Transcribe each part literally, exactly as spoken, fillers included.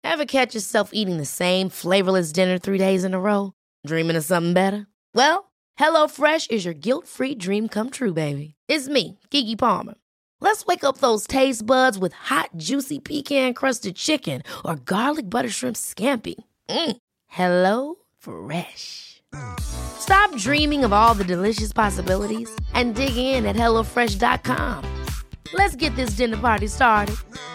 Ever catch yourself eating the same flavorless dinner three days in a row? Dreaming of something better? Well, HelloFresh is your guilt-free dream come true, baby. It's me, Keke Palmer. Let's wake up those taste buds with hot, juicy pecan-crusted chicken or garlic butter shrimp scampi. Mm. Hello Fresh. Stop dreaming of all the delicious possibilities and dig in at hello fresh dot com. Let's get this dinner party started.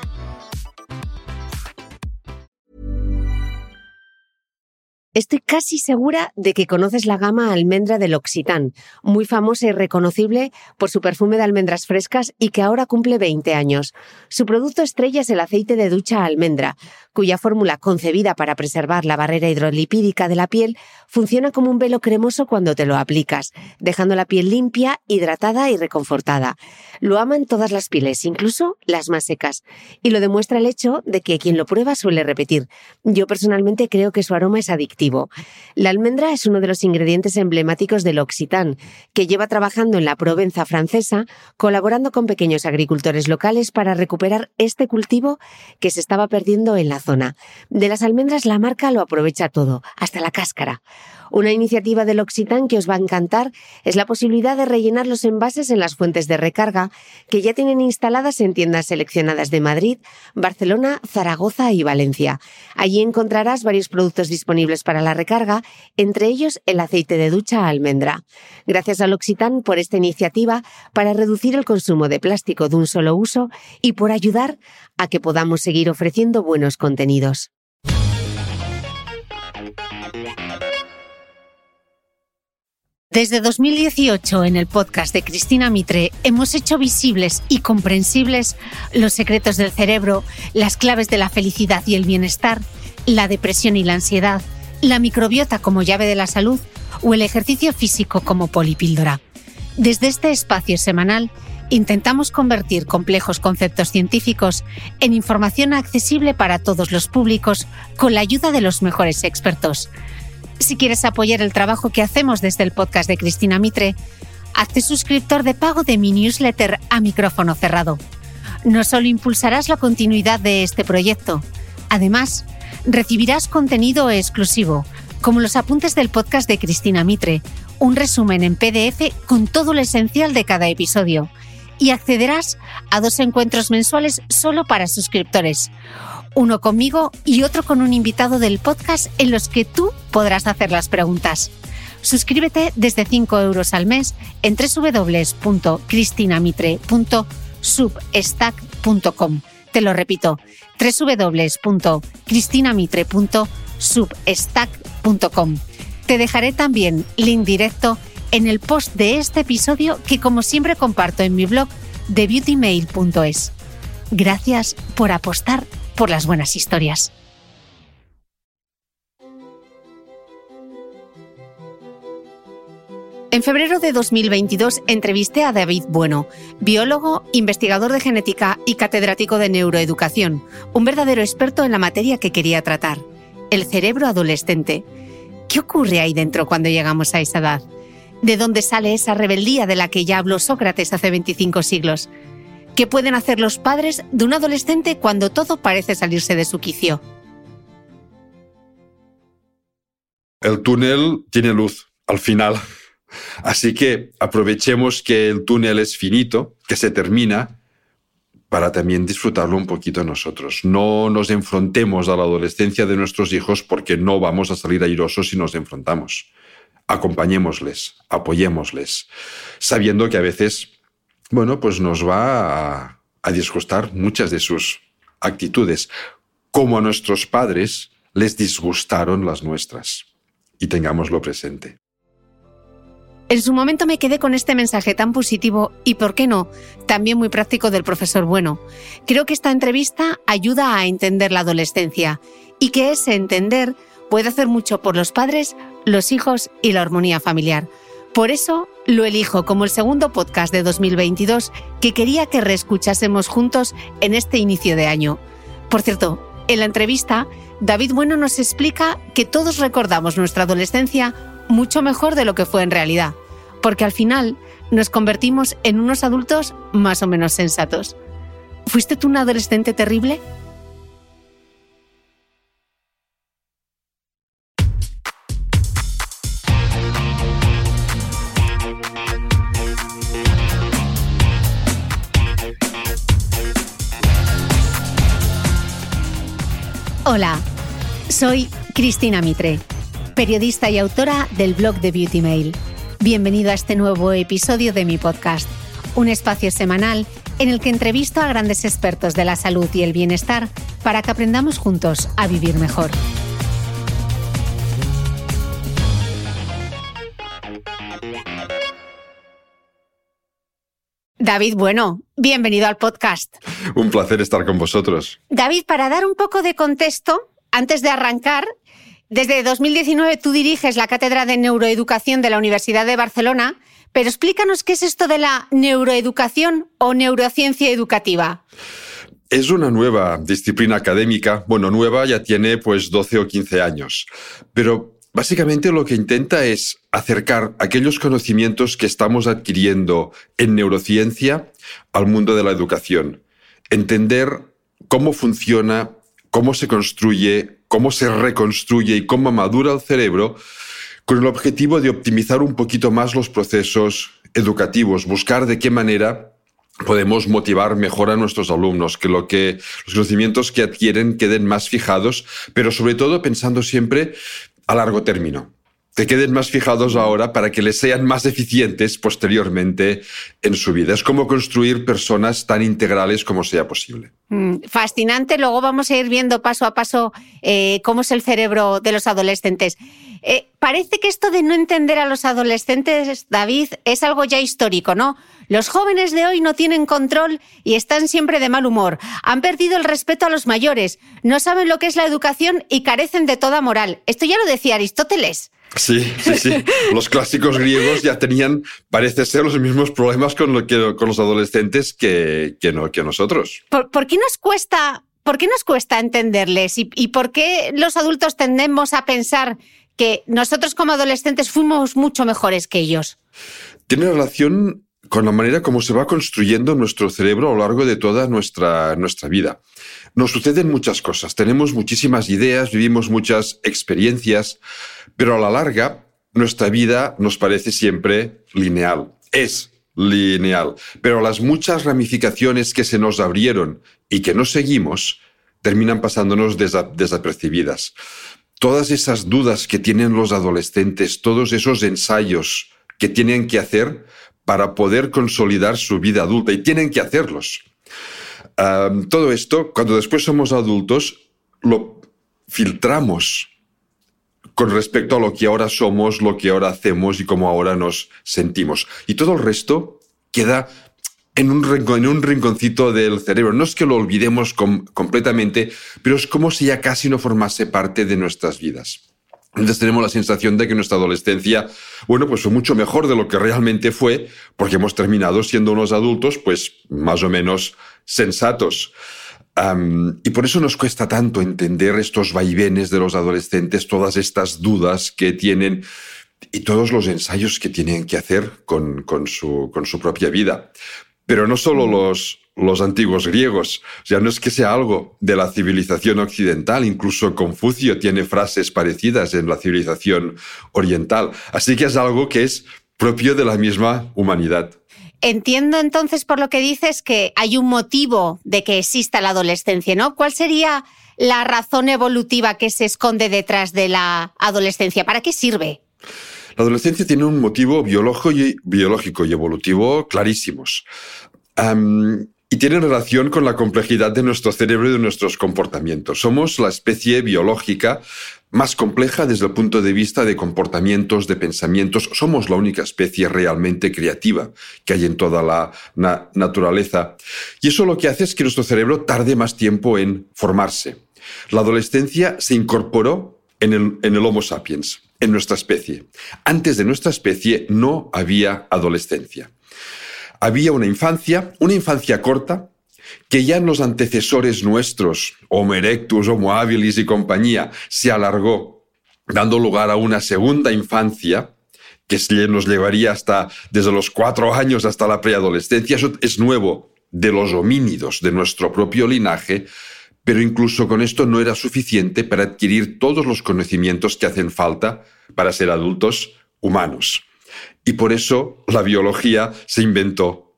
Estoy casi segura de que conoces la gama almendra de L'Occitane, muy famosa y reconocible por su perfume de almendras frescas y que ahora cumple veinte años. Su producto estrella es el aceite de ducha almendra, cuya fórmula, concebida para preservar la barrera hidrolipídica de la piel, funciona como un velo cremoso cuando te lo aplicas, dejando la piel limpia, hidratada y reconfortada. Lo aman todas las pieles, incluso las más secas, y lo demuestra el hecho de que quien lo prueba suele repetir. Yo personalmente creo que su aroma es adictivo. La almendra es uno de los ingredientes emblemáticos de L'Occitane, que lleva trabajando en la Provenza francesa, colaborando con pequeños agricultores locales para recuperar este cultivo que se estaba perdiendo en la zona. De las almendras la marca lo aprovecha todo, hasta la cáscara. Una iniciativa de L'Occitane que os va a encantar es la posibilidad de rellenar los envases en las fuentes de recarga que ya tienen instaladas en tiendas seleccionadas de Madrid, Barcelona, Zaragoza y Valencia. Allí encontrarás varios productos disponibles para la recarga, entre ellos el aceite de ducha almendra. Gracias a L'Occitane por esta iniciativa para reducir el consumo de plástico de un solo uso y por ayudar a que podamos seguir ofreciendo buenos contenidos. Desde dos mil dieciocho, en el podcast de Cristina Mitre, hemos hecho visibles y comprensibles los secretos del cerebro, las claves de la felicidad y el bienestar, la depresión y la ansiedad, la microbiota como llave de la salud o el ejercicio físico como polipíldora. Desde este espacio semanal, intentamos convertir complejos conceptos científicos en información accesible para todos los públicos con la ayuda de los mejores expertos. Si quieres apoyar el trabajo que hacemos desde el podcast de Cristina Mitre, hazte suscriptor de pago de mi newsletter a micrófono cerrado. No solo impulsarás la continuidad de este proyecto, además, recibirás contenido exclusivo, como los apuntes del podcast de Cristina Mitre, un resumen en P D F con todo lo esencial de cada episodio, y accederás a dos encuentros mensuales solo para suscriptores, uno conmigo y otro con un invitado del podcast en los que tú podrás hacer las preguntas. Suscríbete desde cinco euros al mes en doble u doble u doble u punto cristinamitre punto substack punto com. Te lo repito, doble u doble u doble u punto cristinamitre punto substack punto com. Te dejaré también link directo en el post de este episodio que, como siempre, comparto en mi blog de beauty mail punto es. Gracias por apostar por las buenas historias. En febrero de dos mil veintidós entrevisté a David Bueno, biólogo, investigador de genética y catedrático de neuroeducación, un verdadero experto en la materia que quería tratar, el cerebro adolescente. ¿Qué ocurre ahí dentro cuando llegamos a esa edad? ¿De dónde sale esa rebeldía de la que ya habló Sócrates hace veinticinco siglos? ¿Qué pueden hacer los padres de un adolescente cuando todo parece salirse de su quicio? El túnel tiene luz al final. Así que aprovechemos que el túnel es finito, que se termina, para también disfrutarlo un poquito nosotros. No nos enfrentemos a la adolescencia de nuestros hijos porque no vamos a salir airosos si nos enfrentamos. Acompañémosles, apoyémosles, sabiendo que a veces, bueno, pues nos va a, a disgustar muchas de sus actitudes, como a nuestros padres les disgustaron las nuestras. Y tengámoslo presente. En su momento me quedé con este mensaje tan positivo y, ¿por qué no?, también muy práctico del profesor Bueno. Creo que esta entrevista ayuda a entender la adolescencia y que ese entender puede hacer mucho por los padres, los hijos y la armonía familiar. Por eso lo elijo como el segundo podcast de dos mil veintidós que quería que reescuchásemos juntos en este inicio de año. Por cierto, en la entrevista, David Bueno nos explica que todos recordamos nuestra adolescencia mucho mejor de lo que fue en realidad, porque al final nos convertimos en unos adultos más o menos sensatos. ¿Fuiste tú un adolescente terrible? Hola, soy Cristina Mitre, periodista y autora del blog de Beauty Mail. Bienvenido a este nuevo episodio de mi podcast, un espacio semanal en el que entrevisto a grandes expertos de la salud y el bienestar para que aprendamos juntos a vivir mejor. David Bueno, bienvenido al podcast. Un placer estar con vosotros. David, para dar un poco de contexto, antes de arrancar, desde dos mil diecinueve tú diriges la Cátedra de Neuroeducación de la Universidad de Barcelona, pero explícanos qué es esto de la neuroeducación o neurociencia educativa. Es una nueva disciplina académica, bueno, nueva, ya tiene pues doce o quince años, pero básicamente lo que intenta es acercar aquellos conocimientos que estamos adquiriendo en neurociencia al mundo de la educación. Entender cómo funciona, cómo se construye, cómo se reconstruye y cómo madura el cerebro con el objetivo de optimizar un poquito más los procesos educativos, buscar de qué manera podemos motivar mejor a nuestros alumnos, que, lo que los conocimientos que adquieren queden más fijados, pero sobre todo pensando siempre a largo término, que queden más fijados ahora para que les sean más eficientes posteriormente en su vida. Es como construir personas tan integrales como sea posible. Mm, fascinante. Luego vamos a ir viendo paso a paso eh, cómo es el cerebro de los adolescentes. Eh, parece que esto de no entender a los adolescentes, David, es algo ya histórico, ¿no? Los jóvenes de hoy no tienen control y están siempre de mal humor. Han perdido el respeto a los mayores, no saben lo que es la educación y carecen de toda moral. Esto ya lo decía Aristóteles. Sí, sí, sí. Los clásicos griegos ya tenían, parece ser, los mismos problemas con, lo que, con los adolescentes que, que, no, que nosotros. ¿Por, por qué nos cuesta, por qué nos cuesta entenderles? ¿Y, y por qué los adultos tendemos a pensar que nosotros como adolescentes fuimos mucho mejores que ellos? Tiene relación con la manera como se va construyendo nuestro cerebro a lo largo de toda nuestra, nuestra vida. Nos suceden muchas cosas, tenemos muchísimas ideas, vivimos muchas experiencias, pero a la larga nuestra vida nos parece siempre lineal. Es lineal, pero las muchas ramificaciones que se nos abrieron y que no seguimos terminan pasándonos desa- desapercibidas. Todas esas dudas que tienen los adolescentes, todos esos ensayos que tienen que hacer para poder consolidar su vida adulta, y tienen que hacerlos. Um, todo esto, cuando después somos adultos, lo filtramos con respecto a lo que ahora somos, lo que ahora hacemos y cómo ahora nos sentimos. Y todo el resto queda en un, rincón, en un rinconcito del cerebro. No es que lo olvidemos com- completamente, pero es como si ya casi no formase parte de nuestras vidas. Entonces tenemos la sensación de que nuestra adolescencia, bueno, pues fue mucho mejor de lo que realmente fue, porque hemos terminado siendo unos adultos, pues más o menos sensatos. Um, y por eso nos cuesta tanto entender estos vaivenes de los adolescentes, todas estas dudas que tienen y todos los ensayos que tienen que hacer con, con, su, con su propia vida. Pero no solo los, los antiguos griegos, o sea, no es que sea algo de la civilización occidental, incluso Confucio tiene frases parecidas en la civilización oriental, así que es algo que es propio de la misma humanidad. Entiendo entonces por lo que dices que hay un motivo de que exista la adolescencia, ¿no? ¿Cuál sería la razón evolutiva que se esconde detrás de la adolescencia? ¿Para qué sirve? La adolescencia tiene un motivo biológico y, biológico y evolutivo clarísimos. Um, y tiene relación con la complejidad de nuestro cerebro y de nuestros comportamientos. Somos la especie biológica más compleja desde el punto de vista de comportamientos, de pensamientos. Somos la única especie realmente creativa que hay en toda la na- naturaleza. Y eso lo que hace es que nuestro cerebro tarde más tiempo en formarse. La adolescencia se incorporó en el, en el Homo sapiens, en nuestra especie. Antes de nuestra especie no había adolescencia. Había una infancia, una infancia corta, que ya en los antecesores nuestros, Homo erectus, Homo habilis y compañía, se alargó, dando lugar a una segunda infancia que nos llevaría hasta, desde los cuatro años hasta la preadolescencia. Eso es nuevo de los homínidos, de nuestro propio linaje, pero incluso con esto no era suficiente para adquirir todos los conocimientos que hacen falta para ser adultos humanos. Y por eso la biología se inventó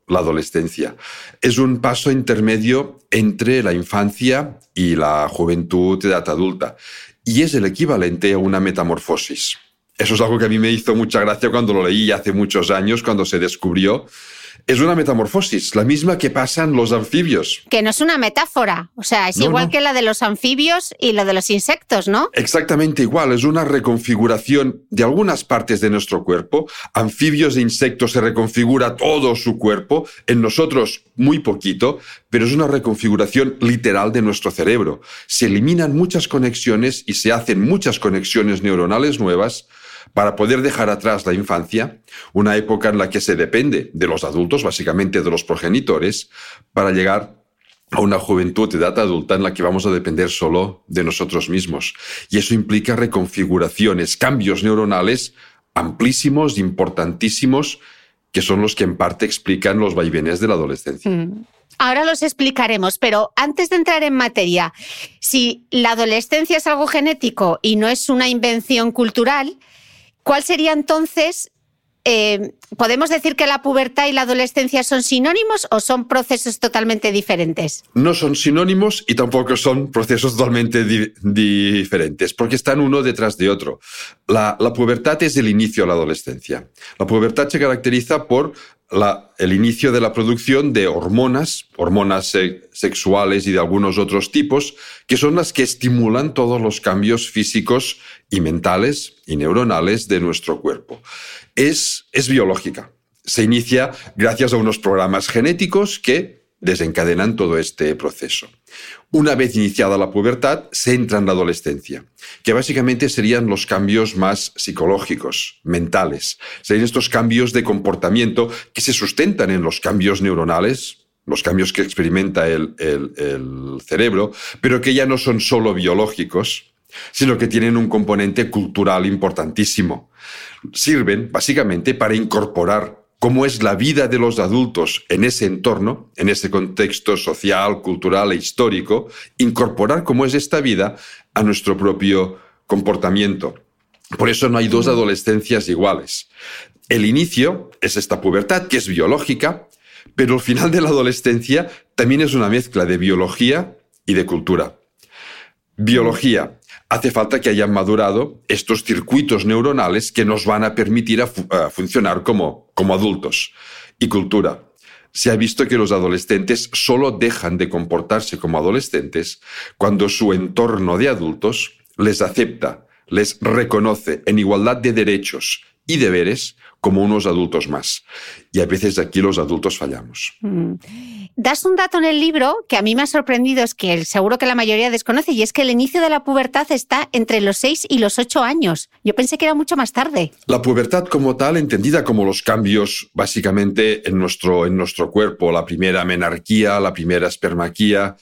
la adolescencia. Es un paso intermedio entre la infancia y la juventud de edad adulta y es el equivalente a una metamorfosis. Eso es algo que a mí me hizo mucha gracia cuando lo leí hace muchos años, cuando se descubrió. Es una metamorfosis, la misma que pasan los anfibios. Que no es una metáfora, o sea, es no, igual no. que la de los anfibios y la de los insectos, ¿no? Exactamente igual, es una reconfiguración de algunas partes de nuestro cuerpo. Anfibios e insectos se reconfigura todo su cuerpo, en nosotros muy poquito, pero es una reconfiguración literal de nuestro cerebro. Se eliminan muchas conexiones y se hacen muchas conexiones neuronales nuevas para poder dejar atrás la infancia, una época en la que se depende de los adultos, básicamente de los progenitores, para llegar a una juventud de edad adulta en la que vamos a depender solo de nosotros mismos. Y eso implica reconfiguraciones, cambios neuronales amplísimos, importantísimos, que son los que en parte explican los vaivenes de la adolescencia. Mm. Ahora los explicaremos, pero antes de entrar en materia, si la adolescencia es algo genético y no es una invención cultural, ¿cuál sería entonces, eh, podemos decir que la pubertad y la adolescencia son sinónimos o son procesos totalmente diferentes? No son sinónimos y tampoco son procesos totalmente di- diferentes, porque están uno detrás de otro. La, la pubertad es el inicio de la adolescencia. La pubertad se caracteriza por la, el inicio de la producción de hormonas, hormonas se- sexuales y de algunos otros tipos, que son las que estimulan todos los cambios físicos y mentales y neuronales de nuestro cuerpo. Es, es biológica. Se inicia gracias a unos programas genéticos que desencadenan todo este proceso. Una vez iniciada la pubertad, se entra en la adolescencia, que básicamente serían los cambios más psicológicos, mentales. Serían estos cambios de comportamiento que se sustentan en los cambios neuronales, los cambios que experimenta el, el, el cerebro, pero que ya no son solo biológicos, sino que tienen un componente cultural importantísimo. Sirven básicamente para incorporar cómo es la vida de los adultos en ese entorno, en ese contexto social, cultural e histórico, incorporar cómo es esta vida a nuestro propio comportamiento. Por eso no hay dos adolescencias iguales. El inicio es esta pubertad, que es biológica, pero el final de la adolescencia también es una mezcla de biología y de cultura. Biología. Hace falta que hayan madurado estos circuitos neuronales que nos van a permitir a fu- a funcionar como, como adultos. Y cultura. Se ha visto que los adolescentes solo dejan de comportarse como adolescentes cuando su entorno de adultos les acepta, les reconoce en igualdad de derechos y deberes como unos adultos más. Y a veces aquí los adultos fallamos. Mm. Das un dato en el libro que a mí me ha sorprendido, es que seguro que la mayoría desconoce, y es que el inicio de la pubertad está entre los seis y los ocho años. Yo pensé que era mucho más tarde. La pubertad como tal, entendida como los cambios básicamente en nuestro, en nuestro cuerpo, la primera menarquía, la primera espermaquía,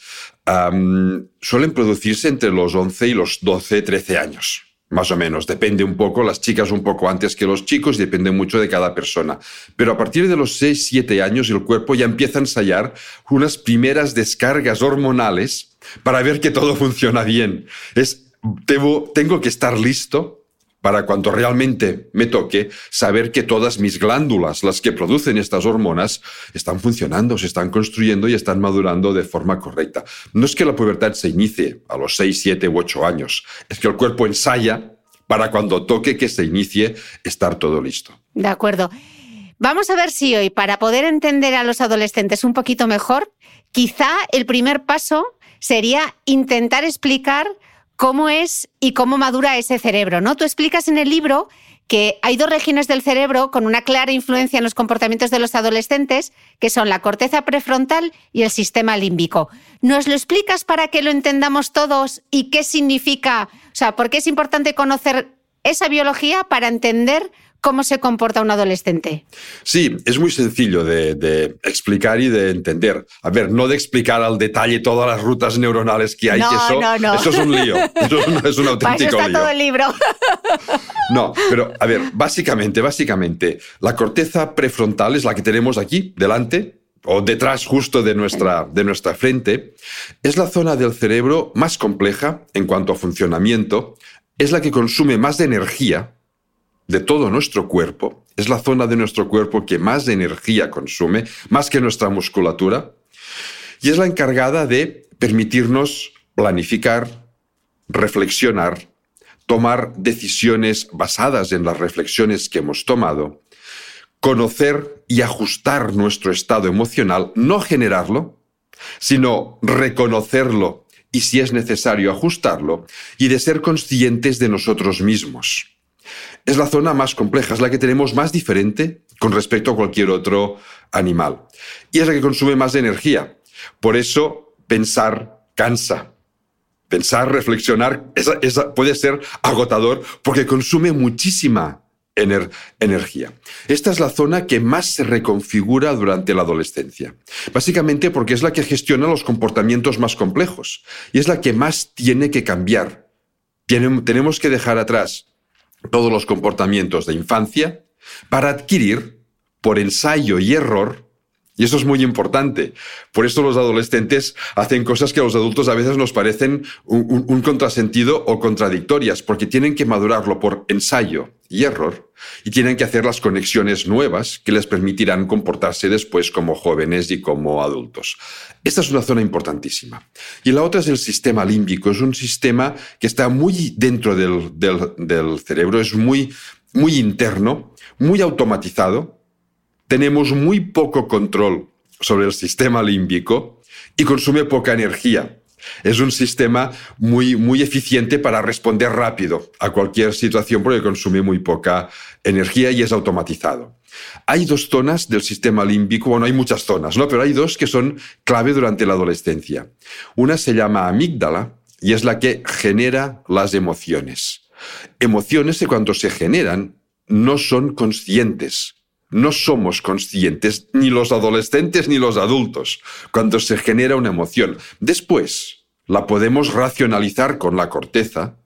um, suelen producirse entre los once y los doce, trece años. Más o menos, depende un poco, las chicas un poco antes que los chicos, depende mucho de cada persona. Pero a partir de los seis, siete años el cuerpo ya empieza a ensayar unas primeras descargas hormonales para ver que todo funciona bien. Es, debo, tengo que estar listo para cuando realmente me toque saber que todas mis glándulas, las que producen estas hormonas, están funcionando, se están construyendo y están madurando de forma correcta. No es que la pubertad se inicie a los seis, siete u ocho años, es que el cuerpo ensaya para cuando toque que se inicie estar todo listo. De acuerdo. Vamos a ver si hoy, para poder entender a los adolescentes un poquito mejor, quizá el primer paso sería intentar explicar cómo es y cómo madura ese cerebro, ¿no? Tú explicas en el libro que hay dos regiones del cerebro con una clara influencia en los comportamientos de los adolescentes, que son la corteza prefrontal y el sistema límbico. ¿Nos lo explicas para que lo entendamos todos y qué significa, o sea, por qué es importante conocer esa biología para entender cómo se comporta un adolescente? Sí, es muy sencillo de, de explicar y de entender. A ver, no de explicar al detalle todas las rutas neuronales que hay, no, que eso, no, no. eso es un lío. Eso es un, es un auténtico para eso está lío. todo el libro. No, pero a ver, básicamente, básicamente, la corteza prefrontal es la que tenemos aquí, delante, o detrás justo de nuestra, de nuestra frente. Es la zona del cerebro más compleja en cuanto a funcionamiento, es la que consume más de energía de todo nuestro cuerpo. Es la zona de nuestro cuerpo que más energía consume, más que nuestra musculatura, y es la encargada de permitirnos planificar, reflexionar, tomar decisiones basadas en las reflexiones que hemos tomado, conocer y ajustar nuestro estado emocional, no generarlo, sino reconocerlo y, si es necesario, ajustarlo, y de ser conscientes de nosotros mismos. Es la zona más compleja, es la que tenemos más diferente con respecto a cualquier otro animal. Y es la que consume más energía. Por eso, pensar cansa. Pensar, reflexionar, esa, esa puede ser agotador porque consume muchísima ener, energía. Esta es la zona que más se reconfigura durante la adolescencia. Básicamente porque es la que gestiona los comportamientos más complejos y es la que más tiene que cambiar. Tiene, tenemos que dejar atrás todos los comportamientos de infancia para adquirir, por ensayo y error, y eso es muy importante. Por esto los adolescentes hacen cosas que a los adultos a veces nos parecen un, un, un contrasentido o contradictorias, porque tienen que madurarlo por ensayo y error y tienen que hacer las conexiones nuevas que les permitirán comportarse después como jóvenes y como adultos. Esta es una zona importantísima. Y la otra es el sistema límbico. Es un sistema que está muy dentro del, del, del cerebro, es muy, muy interno, muy automatizado. Tenemos muy poco control sobre el sistema límbico y consume poca energía. Es un sistema muy, muy eficiente para responder rápido a cualquier situación porque consume muy poca energía y es automatizado. Hay dos zonas del sistema límbico, bueno, hay muchas zonas, ¿no? Pero hay dos que son clave durante la adolescencia. Una se llama amígdala y es la que genera las emociones. Emociones que cuando se generan no son conscientes. No somos conscientes, ni los adolescentes ni los adultos, cuando se genera una emoción. Después la podemos racionalizar con la corteza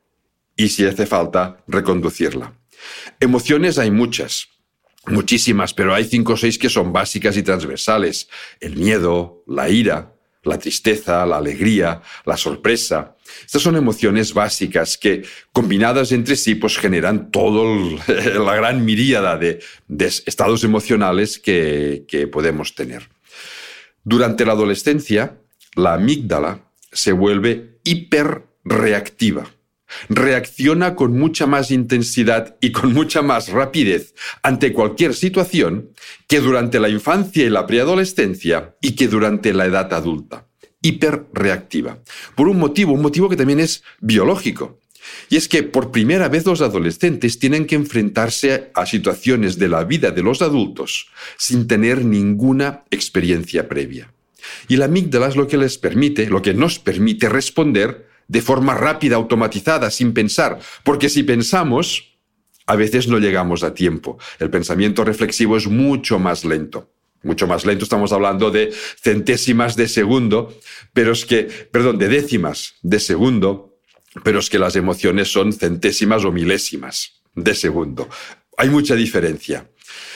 y, si hace falta, reconducirla. Emociones hay muchas, muchísimas, pero hay cinco o seis que son básicas y transversales. El miedo, la ira, la tristeza, la alegría, la sorpresa. Estas son emociones básicas que, combinadas entre sí, pues generan toda la gran miríada de, de estados emocionales que, que podemos tener. Durante la adolescencia, la amígdala se vuelve hiperreactiva. Reacciona con mucha más intensidad y con mucha más rapidez ante cualquier situación que durante la infancia y la preadolescencia y que durante la edad adulta. Hiperreactiva. Por un motivo, un motivo que también es biológico. Y es que por primera vez los adolescentes tienen que enfrentarse a situaciones de la vida de los adultos sin tener ninguna experiencia previa. Y la amígdala es lo que les permite, lo que nos permite responder de forma rápida, automatizada, sin pensar. Porque si pensamos, a veces no llegamos a tiempo. El pensamiento reflexivo es mucho más lento. Mucho más lento, estamos hablando de centésimas de segundo, pero es que, perdón, de décimas de segundo, pero es que las emociones son centésimas o milésimas de segundo. Hay mucha diferencia.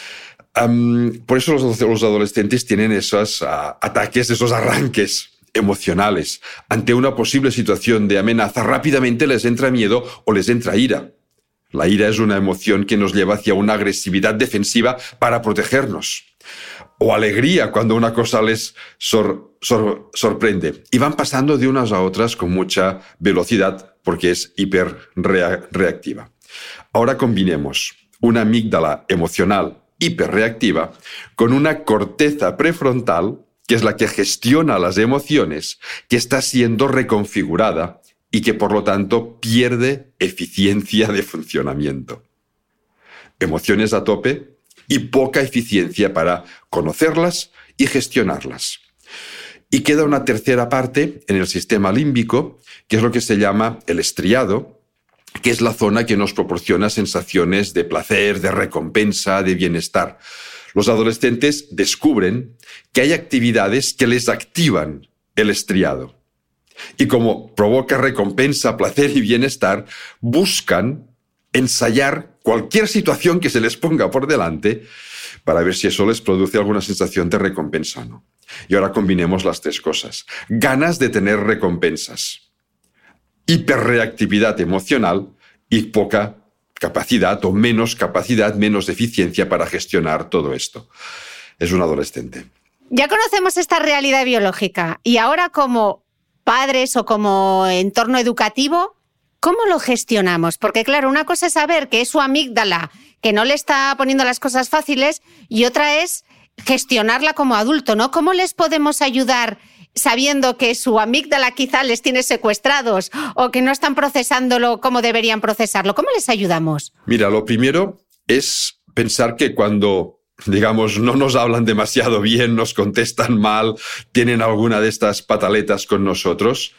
Um, por eso los, los adolescentes tienen esos uh, ataques, esos arranques emocionales. Ante una posible situación de amenaza, rápidamente les entra miedo o les entra ira. La ira es una emoción que nos lleva hacia una agresividad defensiva para protegernos. O alegría cuando una cosa les sor, sor, sorprende. Y van pasando de unas a otras con mucha velocidad porque es hiperreactiva. Ahora combinemos una amígdala emocional hiperreactiva con una corteza prefrontal, que es la que gestiona las emociones, que está siendo reconfigurada y que por lo tanto pierde eficiencia de funcionamiento. Emociones a tope y poca eficiencia para conocerlas y gestionarlas. Y queda una tercera parte en el sistema límbico, que es lo que se llama el estriado, que es la zona que nos proporciona sensaciones de placer, de recompensa, de bienestar. Los adolescentes descubren que hay actividades que les activan el estriado. Y como provoca recompensa, placer y bienestar, buscan ensayar cualquier situación que se les ponga por delante para ver si eso les produce alguna sensación de recompensa o no. Y ahora combinemos las tres cosas. Ganas de tener recompensas, hiperreactividad emocional y poca capacidad o menos capacidad, menos eficiencia para gestionar todo esto. Es un adolescente. Ya conocemos esta realidad biológica y ahora como padres o como entorno educativo, ¿cómo lo gestionamos? Porque claro, una cosa es saber que es su amígdala, que no le está poniendo las cosas fáciles, y otra es gestionarla como adulto, ¿no? ¿Cómo les podemos ayudar sabiendo que su amígdala quizá les tiene secuestrados o que no están procesándolo como deberían procesarlo? ¿Cómo les ayudamos? Mira, lo primero es pensar que cuando, digamos, no nos hablan demasiado bien, nos contestan mal, tienen alguna de estas pataletas con nosotros,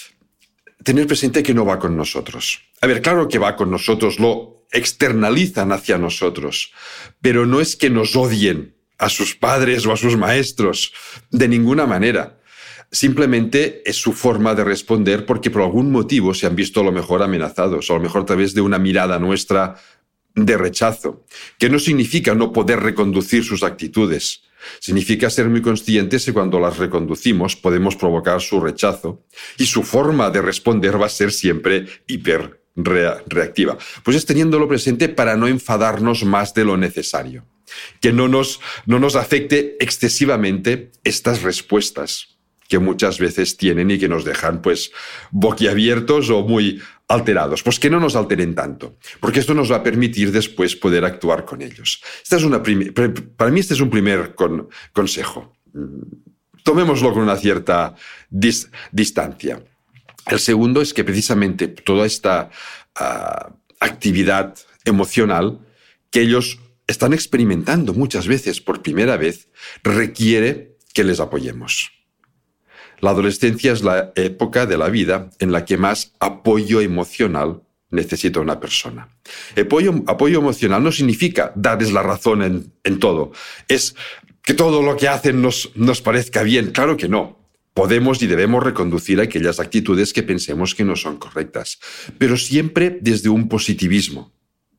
tener presente que no va con nosotros. A ver, claro que va con nosotros, lo externalizan hacia nosotros, pero no es que nos odien a sus padres o a sus maestros, de ninguna manera. Simplemente es su forma de responder porque por algún motivo se han visto a lo mejor amenazados, o a lo mejor a través de una mirada nuestra de rechazo, que no significa no poder reconducir sus actitudes. Significa ser muy conscientes que cuando las reconducimos podemos provocar su rechazo y su forma de responder va a ser siempre hiper reactiva. Pues es teniéndolo presente para no enfadarnos más de lo necesario, que no nos, no nos afecte excesivamente estas respuestas que muchas veces tienen y que nos dejan pues boquiabiertos o muy alterados. Pues que no nos alteren tanto, porque esto nos va a permitir después poder actuar con ellos. Esta es una prim- para mí este es un primer con- consejo. Tomémoslo con una cierta dis- distancia. El segundo es que precisamente toda esta uh, actividad emocional que ellos están experimentando muchas veces por primera vez requiere que les apoyemos. La adolescencia es la época de la vida en la que más apoyo emocional necesita una persona. Apoyo, apoyo emocional no significa darles la razón en, en todo. Es que todo lo que hacen nos, nos parezca bien. Claro que no. Podemos y debemos reconducir aquellas actitudes que pensemos que no son correctas, pero siempre desde un positivismo.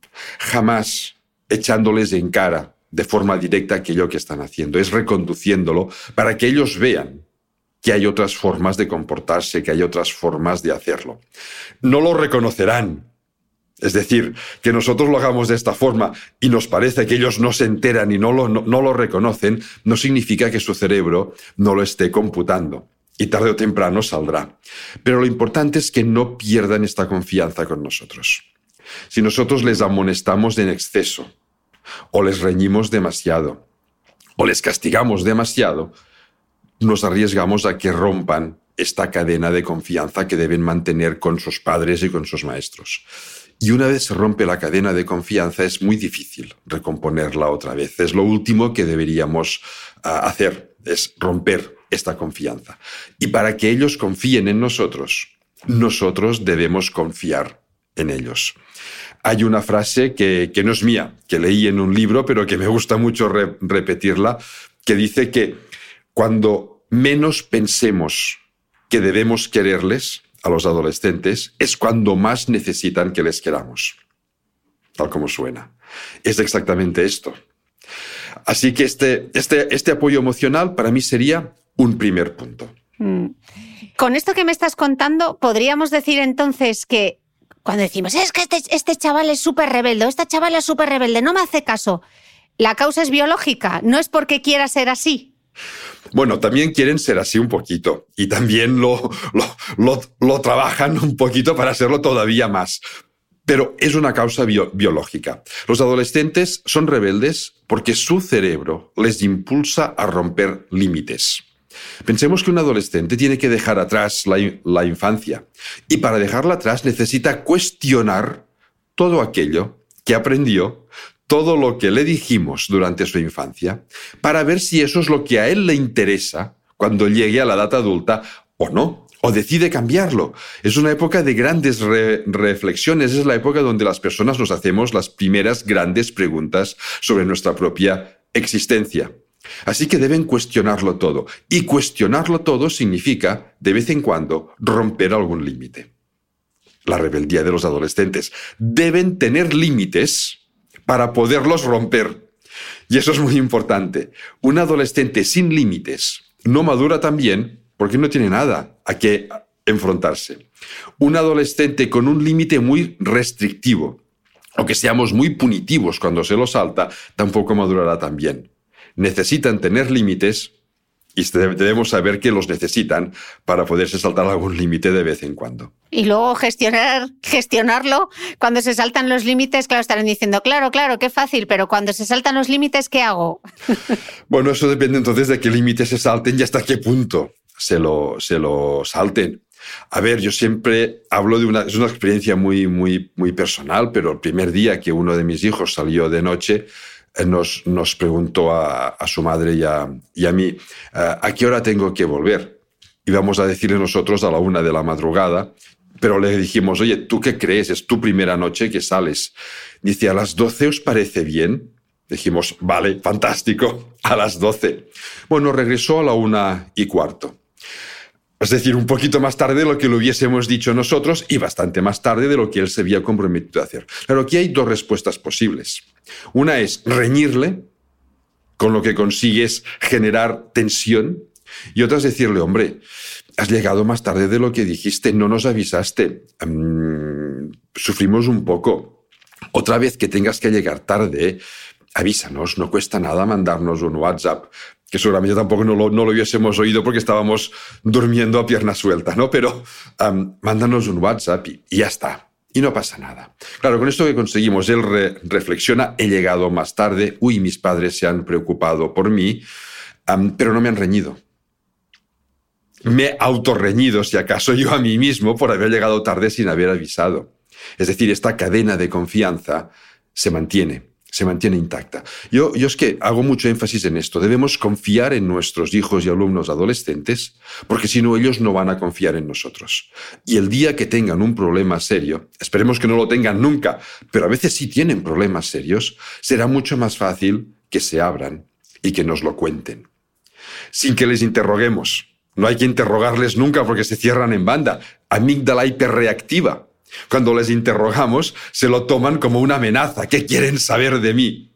Jamás echándoles en cara de forma directa aquello que están haciendo. Es reconduciéndolo para que ellos vean que hay otras formas de comportarse, que hay otras formas de hacerlo. No lo reconocerán. Es decir, que nosotros lo hagamos de esta forma y nos parece que ellos no se enteran y no lo, no, no lo reconocen, no significa que su cerebro no lo esté computando. Y tarde o temprano saldrá. Pero lo importante es que no pierdan esta confianza con nosotros. Si nosotros les amonestamos en exceso, o les reñimos demasiado, o les castigamos demasiado, nos arriesgamos a que rompan esta cadena de confianza que deben mantener con sus padres y con sus maestros. Y una vez se rompe la cadena de confianza es muy difícil recomponerla otra vez. Es lo último que deberíamos uh, hacer, es romper esta confianza. Y para que ellos confíen en nosotros, nosotros debemos confiar en ellos. Hay una frase que, que no es mía, que leí en un libro, pero que me gusta mucho re- repetirla, que dice que cuando menos pensemos que debemos quererles a los adolescentes, es cuando más necesitan que les queramos. Tal como suena. Es exactamente esto. Así que este, este, este apoyo emocional para mí sería un primer punto. Mm. Con esto que me estás contando, podríamos decir entonces que cuando decimos, es que este, este chaval es súper rebelde, o esta chavala es súper rebelde, no me hace caso, la causa es biológica, no es porque quiera ser así. Bueno, también quieren ser así un poquito y también lo, lo, lo, lo trabajan un poquito para hacerlo todavía más. Pero es una causa bio, biológica. Los adolescentes son rebeldes porque su cerebro les impulsa a romper límites. Pensemos que un adolescente tiene que dejar atrás la, la infancia y para dejarla atrás necesita cuestionar todo aquello que aprendió, todo lo que le dijimos durante su infancia, para ver si eso es lo que a él le interesa cuando llegue a la edad adulta o no, o decide cambiarlo. Es una época de grandes re- reflexiones, es la época donde las personas nos hacemos las primeras grandes preguntas sobre nuestra propia existencia. Así que deben cuestionarlo todo. Y cuestionarlo todo significa, de vez en cuando, romper algún límite. La rebeldía de los adolescentes. Deben tener límites para poderlos romper. Y eso es muy importante. Un adolescente sin límites no madura tan bien porque no tiene nada a qué enfrentarse. Un adolescente con un límite muy restrictivo, o que seamos muy punitivos cuando se lo salta, tampoco madurará tan bien. Necesitan tener límites y debemos saber que los necesitan para poderse saltar algún límite de vez en cuando. Y luego gestionar, gestionarlo, cuando se saltan los límites, claro, estarán diciendo, claro, claro, qué fácil, pero cuando se saltan los límites, ¿qué hago? Bueno, eso depende entonces de qué límites se salten y hasta qué punto se lo, se lo salten. A ver, yo siempre hablo de una... Es una experiencia muy, muy, muy personal, pero el primer día que uno de mis hijos salió de noche, Nos, nos preguntó a, a su madre y a, y a mí, ¿a qué hora tengo que volver? Íbamos a decirle nosotros a la una de la madrugada, pero le dijimos, oye, ¿tú qué crees? Es tu primera noche que sales. Dice, ¿a las doce os parece bien? Dijimos, vale, fantástico, a las doce. Bueno, regresó a la una y cuarto. Es decir, un poquito más tarde de lo que lo hubiésemos dicho nosotros y bastante más tarde de lo que él se había comprometido a hacer. Claro, aquí hay dos respuestas posibles. Una es reñirle, con lo que consigues generar tensión, y otra es decirle, hombre, has llegado más tarde de lo que dijiste, no nos avisaste, um, sufrimos un poco. Otra vez que tengas que llegar tarde, avísanos, no cuesta nada mandarnos un WhatsApp, que seguramente tampoco no lo, no lo hubiésemos oído porque estábamos durmiendo a pierna suelta, ¿no? Pero um, mándanos un WhatsApp y, y ya está. Y no pasa nada. Claro, con esto que conseguimos, él re, reflexiona, he llegado más tarde, uy, mis padres se han preocupado por mí, um, pero no me han reñido. Me he autorreñido, si acaso, yo a mí mismo por haber llegado tarde sin haber avisado. Es decir, esta cadena de confianza se mantiene. Se mantiene intacta. Yo, yo es que hago mucho énfasis en esto. Debemos confiar en nuestros hijos y alumnos adolescentes, porque si no, ellos no van a confiar en nosotros. Y el día que tengan un problema serio, esperemos que no lo tengan nunca, pero a veces sí tienen problemas serios, será mucho más fácil que se abran y que nos lo cuenten. Sin que les interroguemos. No hay que interrogarles nunca porque se cierran en banda. Amígdala hiperreactiva. Cuando les interrogamos, se lo toman como una amenaza. ¿Qué quieren saber de mí?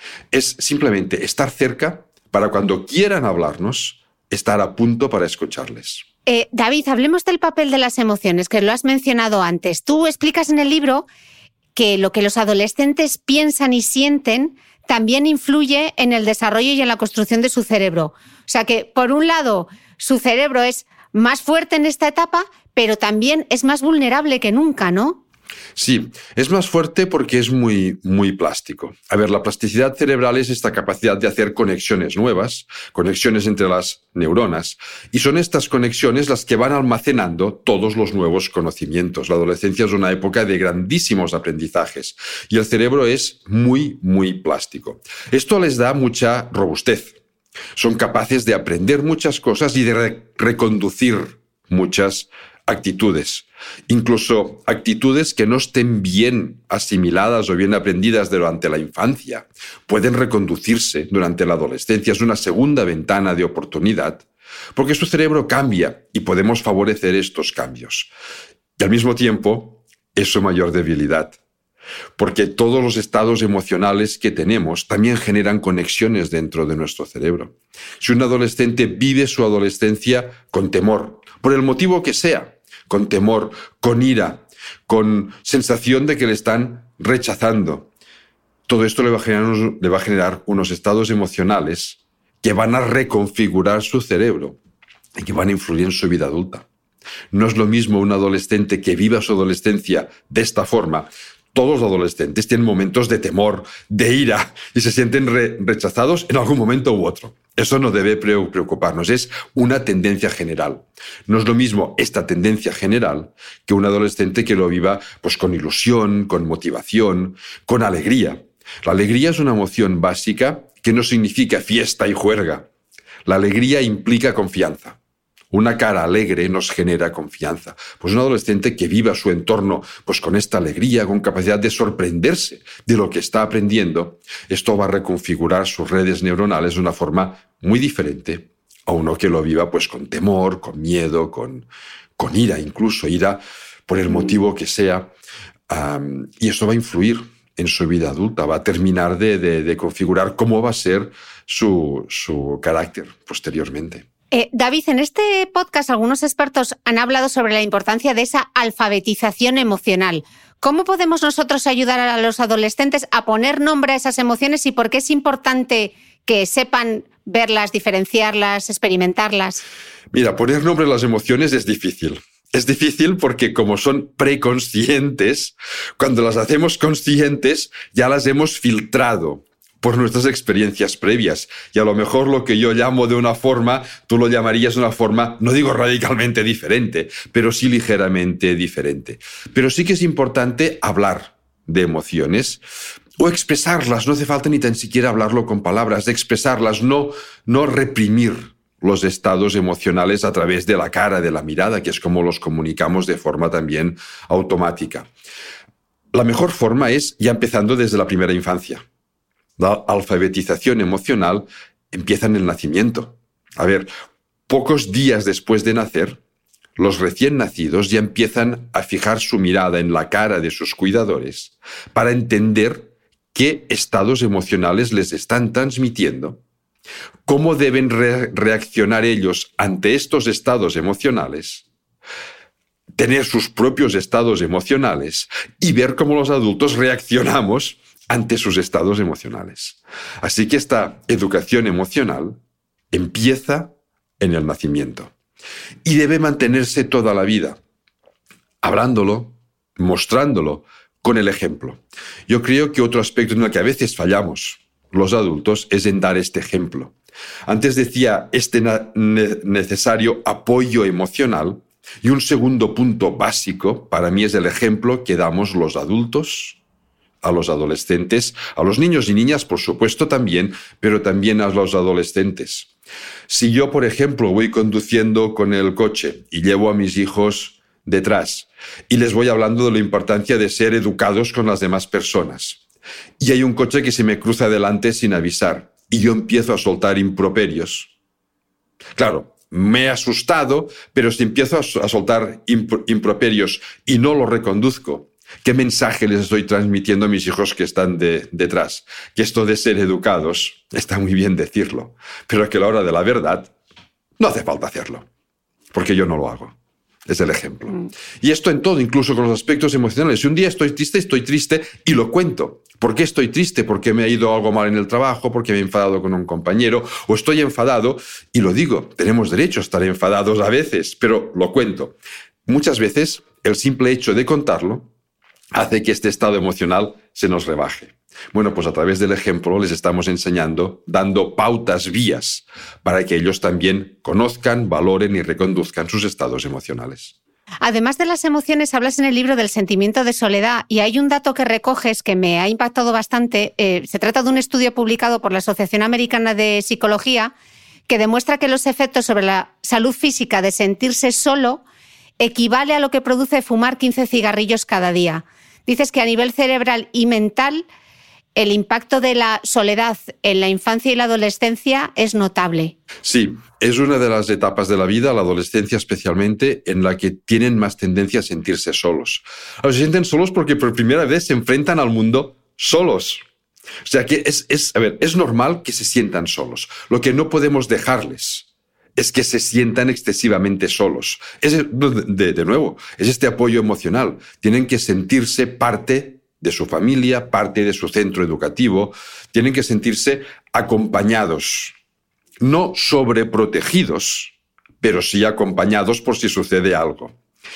Es simplemente estar cerca para cuando quieran hablarnos, estar a punto para escucharles. Eh, David, hablemos del papel de las emociones, que lo has mencionado antes. Tú explicas en el libro que lo que los adolescentes piensan y sienten también influye en el desarrollo y en la construcción de su cerebro. O sea que, por un lado, su cerebro es más fuerte en esta etapa, pero también es más vulnerable que nunca, ¿no? Sí, es más fuerte porque es muy, muy plástico. A ver, la plasticidad cerebral es esta capacidad de hacer conexiones nuevas, conexiones entre las neuronas, y son estas conexiones las que van almacenando todos los nuevos conocimientos. La adolescencia es una época de grandísimos aprendizajes y el cerebro es muy, muy plástico. Esto les da mucha robustez. Son capaces de aprender muchas cosas y de re- reconducir muchas actitudes, incluso actitudes que no estén bien asimiladas o bien aprendidas durante la infancia, pueden reconducirse durante la adolescencia. Es una segunda ventana de oportunidad, porque su cerebro cambia y podemos favorecer estos cambios. Y al mismo tiempo, es su mayor debilidad, porque todos los estados emocionales que tenemos también generan conexiones dentro de nuestro cerebro. Si un adolescente vive su adolescencia con temor, por el motivo que sea, con temor, con ira, con sensación de que le están rechazando, todo esto le va a generar unos, le va a generar unos estados emocionales que van a reconfigurar su cerebro y que van a influir en su vida adulta. No es lo mismo un adolescente que viva su adolescencia de esta forma. Todos los adolescentes tienen momentos de temor, de ira, y se sienten re- rechazados en algún momento u otro. Eso no debe preocuparnos, es una tendencia general. No es lo mismo esta tendencia general que un adolescente que lo viva pues, con ilusión, con motivación, con alegría. La alegría es una emoción básica que no significa fiesta y juerga. La alegría implica confianza. Una cara alegre nos genera confianza. Pues un adolescente que viva su entorno pues con esta alegría, con capacidad de sorprenderse de lo que está aprendiendo, esto va a reconfigurar sus redes neuronales de una forma muy diferente a uno que lo viva pues con temor, con miedo, con, con ira, incluso ira por el motivo que sea. Um, y eso va a influir en su vida adulta, va a terminar de, de, de configurar cómo va a ser su, su carácter posteriormente. Eh, David, en este podcast algunos expertos han hablado sobre la importancia de esa alfabetización emocional. ¿Cómo podemos nosotros ayudar a los adolescentes a poner nombre a esas emociones y por qué es importante que sepan verlas, diferenciarlas, experimentarlas? Mira, poner nombre a las emociones es difícil. Es difícil porque como son preconscientes, cuando las hacemos conscientes ya las hemos filtrado por nuestras experiencias previas. Y a lo mejor lo que yo llamo de una forma, tú lo llamarías de una forma, no digo radicalmente diferente, pero sí ligeramente diferente. Pero sí que es importante hablar de emociones o expresarlas. No hace falta ni tan siquiera hablarlo con palabras, de expresarlas, no, no reprimir los estados emocionales a través de la cara, de la mirada, que es como los comunicamos de forma también automática. La mejor forma es ya empezando desde la primera infancia. La alfabetización emocional empieza en el nacimiento. A ver, pocos días después de nacer, los recién nacidos ya empiezan a fijar su mirada en la cara de sus cuidadores para entender qué estados emocionales les están transmitiendo, cómo deben re- reaccionar ellos ante estos estados emocionales, tener sus propios estados emocionales y ver cómo los adultos reaccionamos ante sus estados emocionales. Así que esta educación emocional empieza en el nacimiento y debe mantenerse toda la vida, hablándolo, mostrándolo con el ejemplo. Yo creo que otro aspecto en el que a veces fallamos los adultos es en dar este ejemplo. Antes decía este na- ne- necesario apoyo emocional y un segundo punto básico para mí es el ejemplo que damos los adultos a los adolescentes, a los niños y niñas, por supuesto también, pero también a los adolescentes. Si yo, por ejemplo, voy conduciendo con el coche y llevo a mis hijos detrás y les voy hablando de la importancia de ser educados con las demás personas, y hay un coche que se me cruza delante sin avisar y yo empiezo a soltar improperios. Claro, me he asustado, pero si empiezo a soltar impro- improperios y no lo reconduzco, ¿qué mensaje les estoy transmitiendo a mis hijos que están de, detrás? Que esto de ser educados está muy bien decirlo, pero que a la hora de la verdad no hace falta hacerlo, porque yo no lo hago. Es el ejemplo. Mm. Y esto en todo, incluso con los aspectos emocionales. Si un día estoy triste, estoy triste y lo cuento. ¿Por qué estoy triste? ¿Porque me ha ido algo mal en el trabajo? ¿Porque me he enfadado con un compañero? ¿O estoy enfadado? Y lo digo, tenemos derecho a estar enfadados a veces, pero lo cuento. Muchas veces el simple hecho de contarlo hace que este estado emocional se nos rebaje. Bueno, pues a través del ejemplo les estamos enseñando, dando pautas, vías, para que ellos también conozcan, valoren y reconduzcan sus estados emocionales. Además de las emociones, hablas en el libro del sentimiento de soledad y hay un dato que recoges que me ha impactado bastante. Eh, se trata de un estudio publicado por la Asociación Americana de Psicología que demuestra que los efectos sobre la salud física de sentirse solo equivale a lo que produce fumar quince cigarrillos cada día. Dices que a nivel cerebral y mental el impacto de la soledad en la infancia y la adolescencia es notable. Sí, es una de las etapas de la vida, la adolescencia especialmente, en la que tienen más tendencia a sentirse solos. Se sienten solos porque por primera vez se enfrentan al mundo solos. O sea que es, es, a ver, es normal que se sientan solos. Lo que no podemos dejarles es que se sientan excesivamente solos. Es, de, de nuevo, es este apoyo emocional. Tienen que sentirse parte de su familia, parte de su centro educativo. Tienen que sentirse acompañados, no sobreprotegidos, pero sí acompañados por si sucede algo.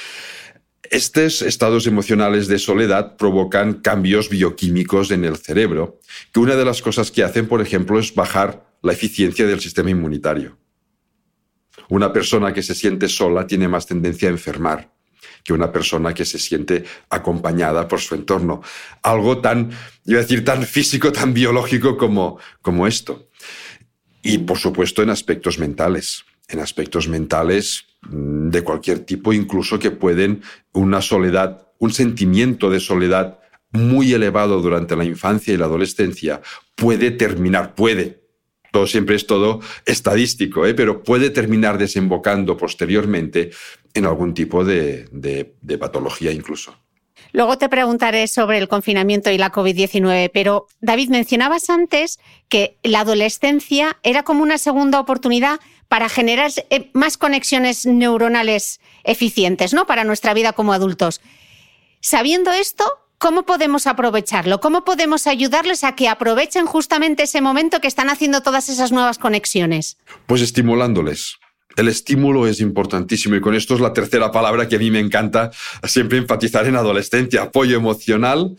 Estos estados emocionales de soledad provocan cambios bioquímicos en el cerebro, que una de las cosas que hacen, por ejemplo, es bajar la eficiencia del sistema inmunitario. Una persona que se siente sola tiene más tendencia a enfermar que una persona que se siente acompañada por su entorno. Algo tan, iba a decir, tan físico, tan biológico como, como esto. Y, por supuesto, en aspectos mentales. En aspectos mentales de cualquier tipo, incluso que pueden una soledad, un sentimiento de soledad muy elevado durante la infancia y la adolescencia puede terminar, puede, todo siempre es todo estadístico, ¿eh? Pero puede terminar desembocando posteriormente en algún tipo de, de, de patología incluso. Luego te preguntaré sobre el confinamiento y la covid diecinueve, pero David, mencionabas antes que la adolescencia era como una segunda oportunidad para generar más conexiones neuronales eficientes, ¿no? Para nuestra vida como adultos. Sabiendo esto, ¿cómo podemos aprovecharlo? ¿Cómo podemos ayudarles a que aprovechen justamente ese momento que están haciendo todas esas nuevas conexiones? Pues estimulándoles. El estímulo es importantísimo y con esto es la tercera palabra que a mí me encanta siempre enfatizar en adolescencia. Apoyo emocional,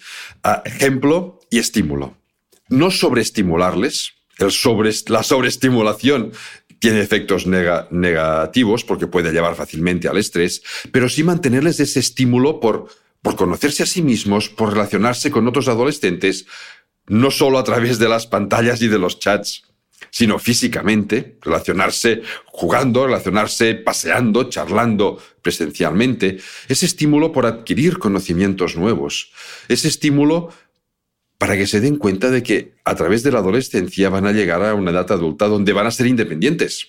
ejemplo y estímulo. No sobreestimularles. El sobre, la sobreestimulación tiene efectos nega, negativos porque puede llevar fácilmente al estrés, pero sí mantenerles ese estímulo por, por conocerse a sí mismos, por relacionarse con otros adolescentes, no solo a través de las pantallas y de los chats, sino físicamente, relacionarse jugando, relacionarse paseando, charlando presencialmente. Ese estímulo por adquirir conocimientos nuevos. Ese estímulo para que se den cuenta de que a través de la adolescencia van a llegar a una edad adulta donde van a ser independientes.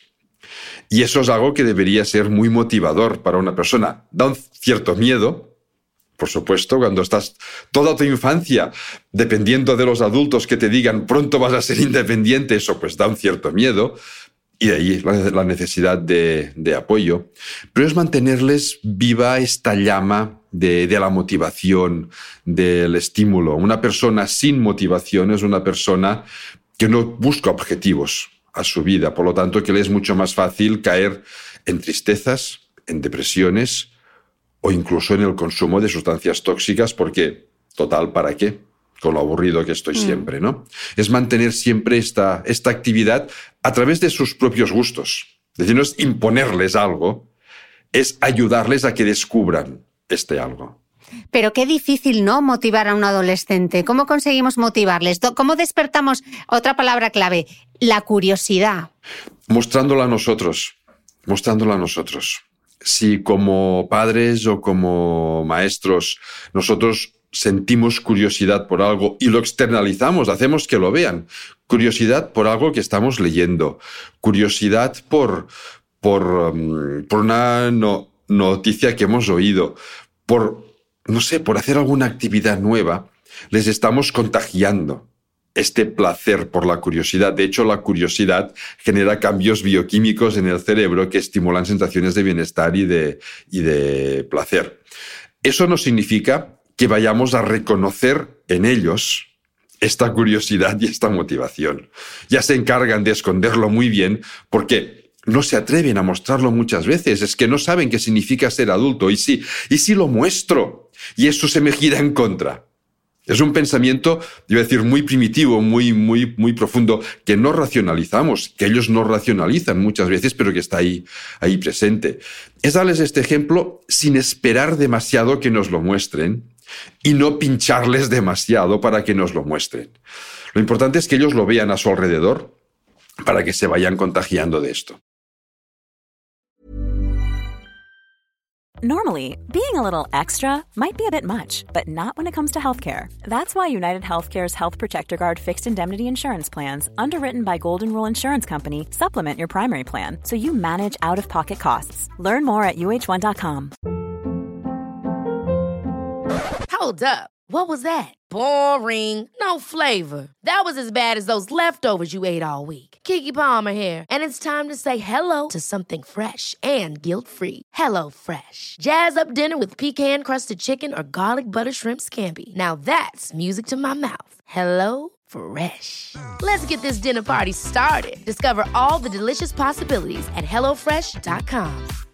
Y eso es algo que debería ser muy motivador para una persona. Da un cierto miedo, por supuesto, cuando estás toda tu infancia dependiendo de los adultos que te digan pronto vas a ser independiente, eso pues da un cierto miedo. Y de ahí la necesidad de, de apoyo. Pero es mantenerles viva esta llama de, de la motivación, del estímulo. Una persona sin motivación es una persona que no busca objetivos a su vida. Por lo tanto, que le es mucho más fácil caer en tristezas, en depresiones o incluso en el consumo de sustancias tóxicas porque, total, ¿para qué? Con lo aburrido que estoy mm. siempre, ¿no? Es mantener siempre esta, esta actividad a través de sus propios gustos. Es decir, no es imponerles algo, es ayudarles a que descubran este algo. Pero qué difícil, ¿no?, motivar a un adolescente. ¿Cómo conseguimos motivarles? ¿Cómo despertamos, otra palabra clave, la curiosidad? Mostrándola a nosotros, mostrándola a nosotros. Si como padres o como maestros nosotros sentimos curiosidad por algo y lo externalizamos, hacemos que lo vean. Curiosidad por algo que estamos leyendo. Curiosidad por, por, um, por una no, noticia que hemos oído. Por, no sé, por hacer alguna actividad nueva. Les estamos contagiando este placer por la curiosidad. De hecho, la curiosidad genera cambios bioquímicos en el cerebro que estimulan sensaciones de bienestar y de, y de placer. Eso no significa que vayamos a reconocer en ellos esta curiosidad y esta motivación. Ya se encargan de esconderlo muy bien porque no se atreven a mostrarlo muchas veces. Es que no saben qué significa ser adulto. Y si, y si lo muestro y eso se me gira en contra. Es un pensamiento, iba a decir, muy primitivo, muy, muy, muy profundo, que no racionalizamos, que ellos no racionalizan muchas veces, pero que está ahí, ahí presente. Es darles este ejemplo sin esperar demasiado que nos lo muestren y no pincharles demasiado para que nos lo muestren. Lo importante es que ellos lo vean a su alrededor para que se vayan contagiando de esto. Normally, being a little extra might be a bit much, but not when it comes to healthcare. That's why United Healthcare's Health Protector Guard fixed indemnity insurance plans, underwritten by Golden Rule Insurance Company, supplement your primary plan so you manage out-of-pocket costs. Learn more at U H one dot com. Hold up. What was that? Boring. No flavor. That was as bad as those leftovers you ate all week. Keke Palmer here, and it's time to say hello to something fresh and guilt-free. Hello Fresh. Jazz up dinner with pecan-crusted chicken or garlic butter shrimp scampi. Now that's music to my mouth. Hello Fresh. Let's get this dinner party started. Discover all the delicious possibilities at hello fresh dot com.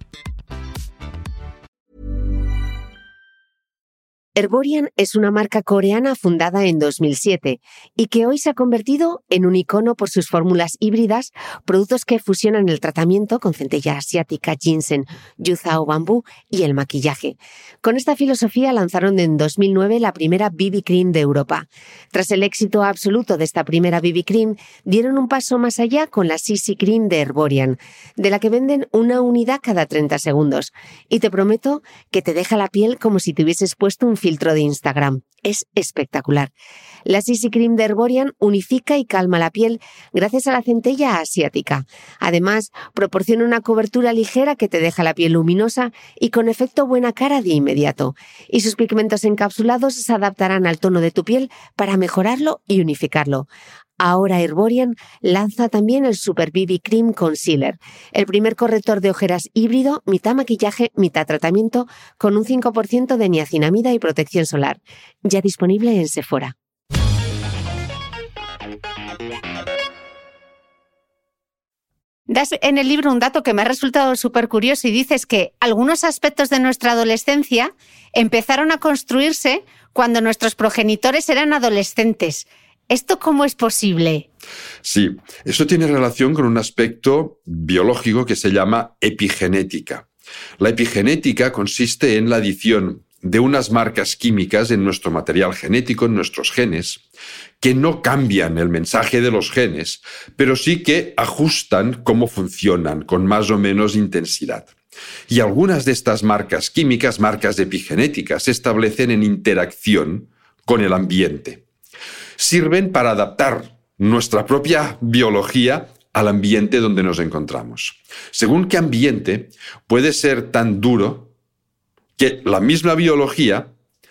Herborian es una marca coreana fundada en dos mil siete y que hoy se ha convertido en un icono por sus fórmulas híbridas, productos que fusionan el tratamiento con centella asiática, ginseng, yuza o bambú y el maquillaje. Con esta filosofía lanzaron en dos mil nueve la primera B B Cream de Europa. Tras el éxito absoluto de esta primera B B Cream, dieron un paso más allá con la C C Cream de Herborian, de la que venden una unidad cada treinta segundos. Y te prometo que te deja la piel como si te hubieses puesto un filtro de Instagram. Es espectacular. La C C Cream de Herborian unifica y calma la piel gracias a la centella asiática. Además, proporciona una cobertura ligera que te deja la piel luminosa y con efecto buena cara de inmediato. Y sus pigmentos encapsulados se adaptarán al tono de tu piel para mejorarlo y unificarlo. Ahora Herborian lanza también el Super B B Cream Concealer, el primer corrector de ojeras híbrido, mitad maquillaje, mitad tratamiento, con un cinco por ciento de niacinamida y protección solar. Ya disponible en Sephora. Das en el libro un dato que me ha resultado súper curioso y dices que algunos aspectos de nuestra adolescencia empezaron a construirse cuando nuestros progenitores eran adolescentes. ¿Esto cómo es posible? Sí, eso tiene relación con un aspecto biológico que se llama epigenética. La epigenética consiste en la adición de unas marcas químicas en nuestro material genético, en nuestros genes, que no cambian el mensaje de los genes, pero sí que ajustan cómo funcionan con más o menos intensidad. Y algunas de estas marcas químicas, marcas epigenéticas, se establecen en interacción con el ambiente. Sirven para adaptar nuestra propia biología al ambiente donde nos encontramos. Según qué ambiente, puede ser tan duro que la misma biología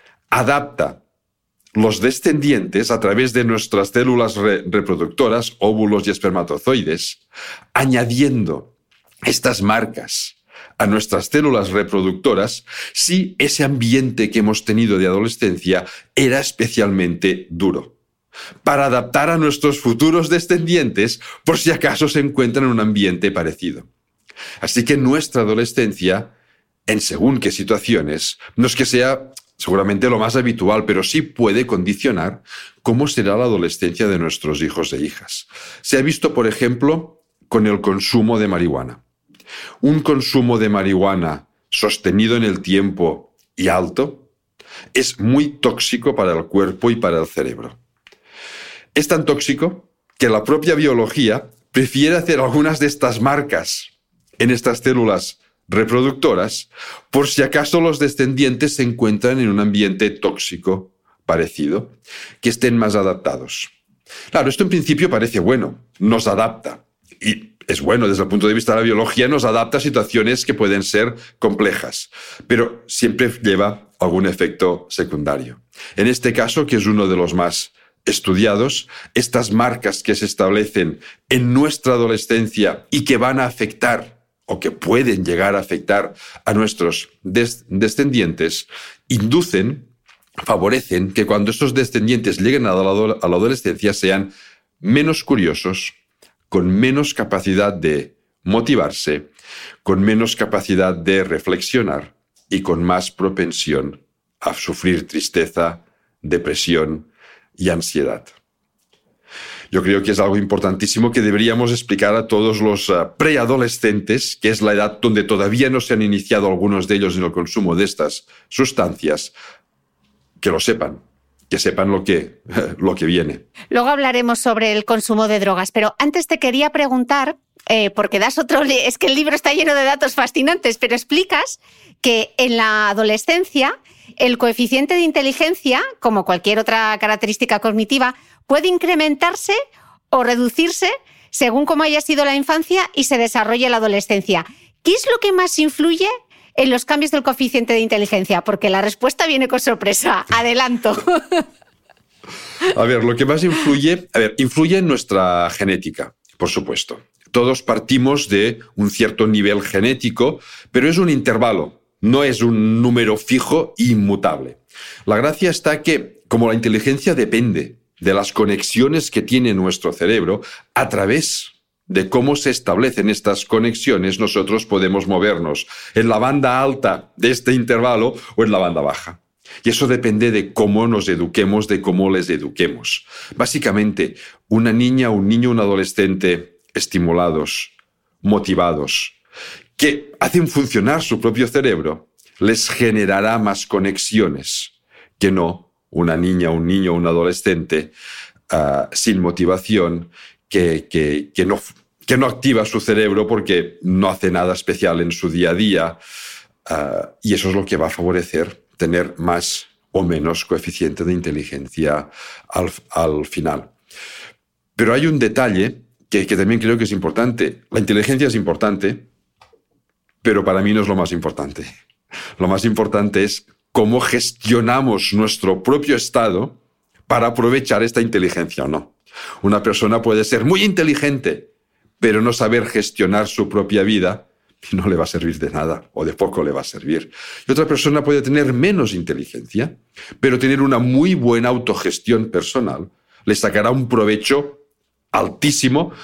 adapta los descendientes a través de nuestras células re- reproductoras, óvulos y espermatozoides, añadiendo estas marcas a nuestras células reproductoras si ese ambiente que hemos tenido de adolescencia era especialmente duro, para adaptar a nuestros futuros descendientes por si acaso se encuentran en un ambiente parecido. Así que nuestra adolescencia, en según qué situaciones, no es que sea seguramente lo más habitual, pero sí puede condicionar cómo será la adolescencia de nuestros hijos e hijas. Se ha visto, por ejemplo, con el consumo de marihuana. Un consumo de marihuana sostenido en el tiempo y alto es muy tóxico para el cuerpo y para el cerebro. Es tan tóxico que la propia biología prefiere hacer algunas de estas marcas en estas células reproductoras por si acaso los descendientes se encuentran en un ambiente tóxico parecido, que estén más adaptados. Claro, esto en principio parece bueno, nos adapta. Y es bueno desde el punto de vista de la biología, nos adapta a situaciones que pueden ser complejas, pero siempre lleva algún efecto secundario. En este caso, que es uno de los más estudiados, estas marcas que se establecen en nuestra adolescencia y que van a afectar o que pueden llegar a afectar a nuestros des- descendientes, inducen, favorecen que cuando estos descendientes lleguen a la, a la adolescencia sean menos curiosos, con menos capacidad de motivarse, con menos capacidad de reflexionar y con más propensión a sufrir tristeza, depresión y ansiedad. Yo creo que es algo importantísimo que deberíamos explicar a todos los uh, preadolescentes, que es la edad donde todavía no se han iniciado algunos de ellos en el consumo de estas sustancias, que lo sepan, que sepan lo que, lo que viene. Luego hablaremos sobre el consumo de drogas, pero antes te quería preguntar, eh, porque das otro, es que el libro está lleno de datos fascinantes, pero explicas que en la adolescencia el coeficiente de inteligencia, como cualquier otra característica cognitiva, puede incrementarse o reducirse según cómo haya sido la infancia y se desarrolle la adolescencia. ¿Qué es lo que más influye en los cambios del coeficiente de inteligencia? Porque la respuesta viene con sorpresa. Adelanto. A ver, lo que más influye, a ver, influye en nuestra genética, por supuesto. Todos partimos de un cierto nivel genético, pero es un intervalo, no es un número fijo e inmutable. La gracia está que, como la inteligencia depende de las conexiones que tiene nuestro cerebro, a través de cómo se establecen estas conexiones, nosotros podemos movernos en la banda alta de este intervalo o en la banda baja. Y eso depende de cómo nos eduquemos, de cómo les eduquemos. Básicamente, una niña, un niño, un adolescente estimulados, motivados, que hacen funcionar su propio cerebro, les generará más conexiones que no una niña, un niño, un adolescente uh, sin motivación que, que, que, no, que no activa su cerebro porque no hace nada especial en su día a día. Uh, y eso es lo que va a favorecer tener más o menos coeficiente de inteligencia al, al final. Pero hay un detalle que, que también creo que es importante. La inteligencia es importante, pero para mí no es lo más importante. Lo más importante es cómo gestionamos nuestro propio estado para aprovechar esta inteligencia o no. Una persona puede ser muy inteligente, pero no saber gestionar su propia vida y no le va a servir de nada o de poco le va a servir. Y otra persona puede tener menos inteligencia, pero tener una muy buena autogestión personal. Le sacará un provecho altísimo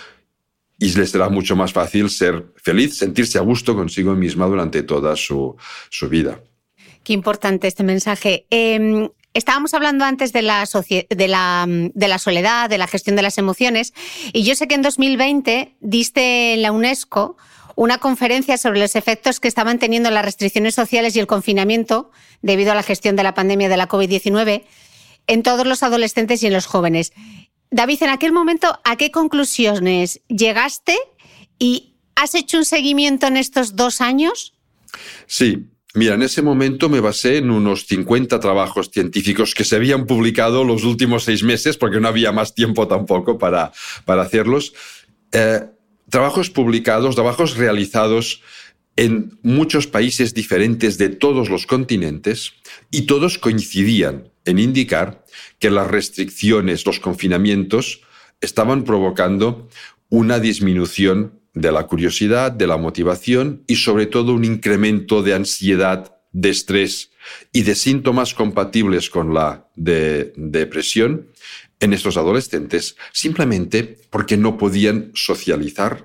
y le será mucho más fácil ser feliz, sentirse a gusto consigo misma durante toda su, su vida. Qué importante este mensaje. Eh, estábamos hablando antes de la, de, la, de la soledad, de la gestión de las emociones, y yo sé que en dos mil veinte diste en la UNESCO una conferencia sobre los efectos que estaban teniendo las restricciones sociales y el confinamiento debido a la gestión de la pandemia de la covid diecinueve en todos los adolescentes y en los jóvenes. David, en aquel momento, ¿a qué conclusiones llegaste y has hecho un seguimiento en estos dos años? Sí. Mira, en ese momento me basé en unos cincuenta trabajos científicos que se habían publicado los últimos seis meses, porque no había más tiempo tampoco para, para hacerlos. Eh, trabajos publicados, trabajos realizados en muchos países diferentes de todos los continentes, y todos coincidían en indicar que las restricciones, los confinamientos, estaban provocando una disminución de la curiosidad, de la motivación y sobre todo un incremento de ansiedad, de estrés y de síntomas compatibles con la de, depresión en estos adolescentes, simplemente porque no podían socializar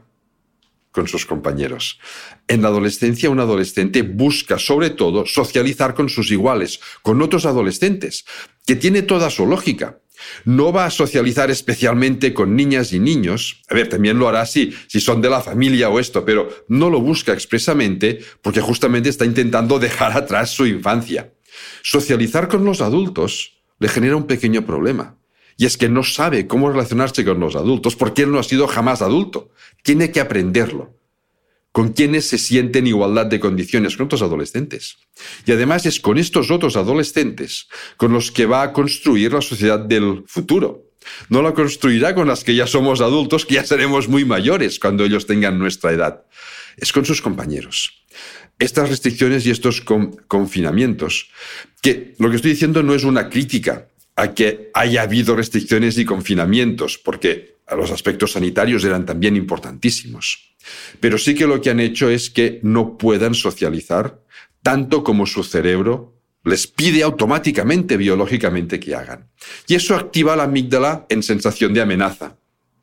con sus compañeros. En la adolescencia, un adolescente busca sobre todo socializar con sus iguales, con otros adolescentes, que tiene toda su lógica. No va a socializar especialmente con niñas y niños. A ver, también lo hará si, si son de la familia o esto, pero no lo busca expresamente porque justamente está intentando dejar atrás su infancia. Socializar con los adultos le genera un pequeño problema. Y es que no sabe cómo relacionarse con los adultos porque él no ha sido jamás adulto. Tiene que aprenderlo. Con quienes se sienten en igualdad de condiciones, con otros adolescentes. Y además es con estos otros adolescentes con los que va a construir la sociedad del futuro. No la construirá con las que ya somos adultos, que ya seremos muy mayores cuando ellos tengan nuestra edad. Es con sus compañeros. Estas restricciones y estos con- confinamientos, que lo que estoy diciendo no es una crítica a que haya habido restricciones y confinamientos, porque los aspectos sanitarios eran también importantísimos. Pero sí que lo que han hecho es que no puedan socializar tanto como su cerebro les pide automáticamente, biológicamente, que hagan. Y eso activa la amígdala en sensación de amenaza.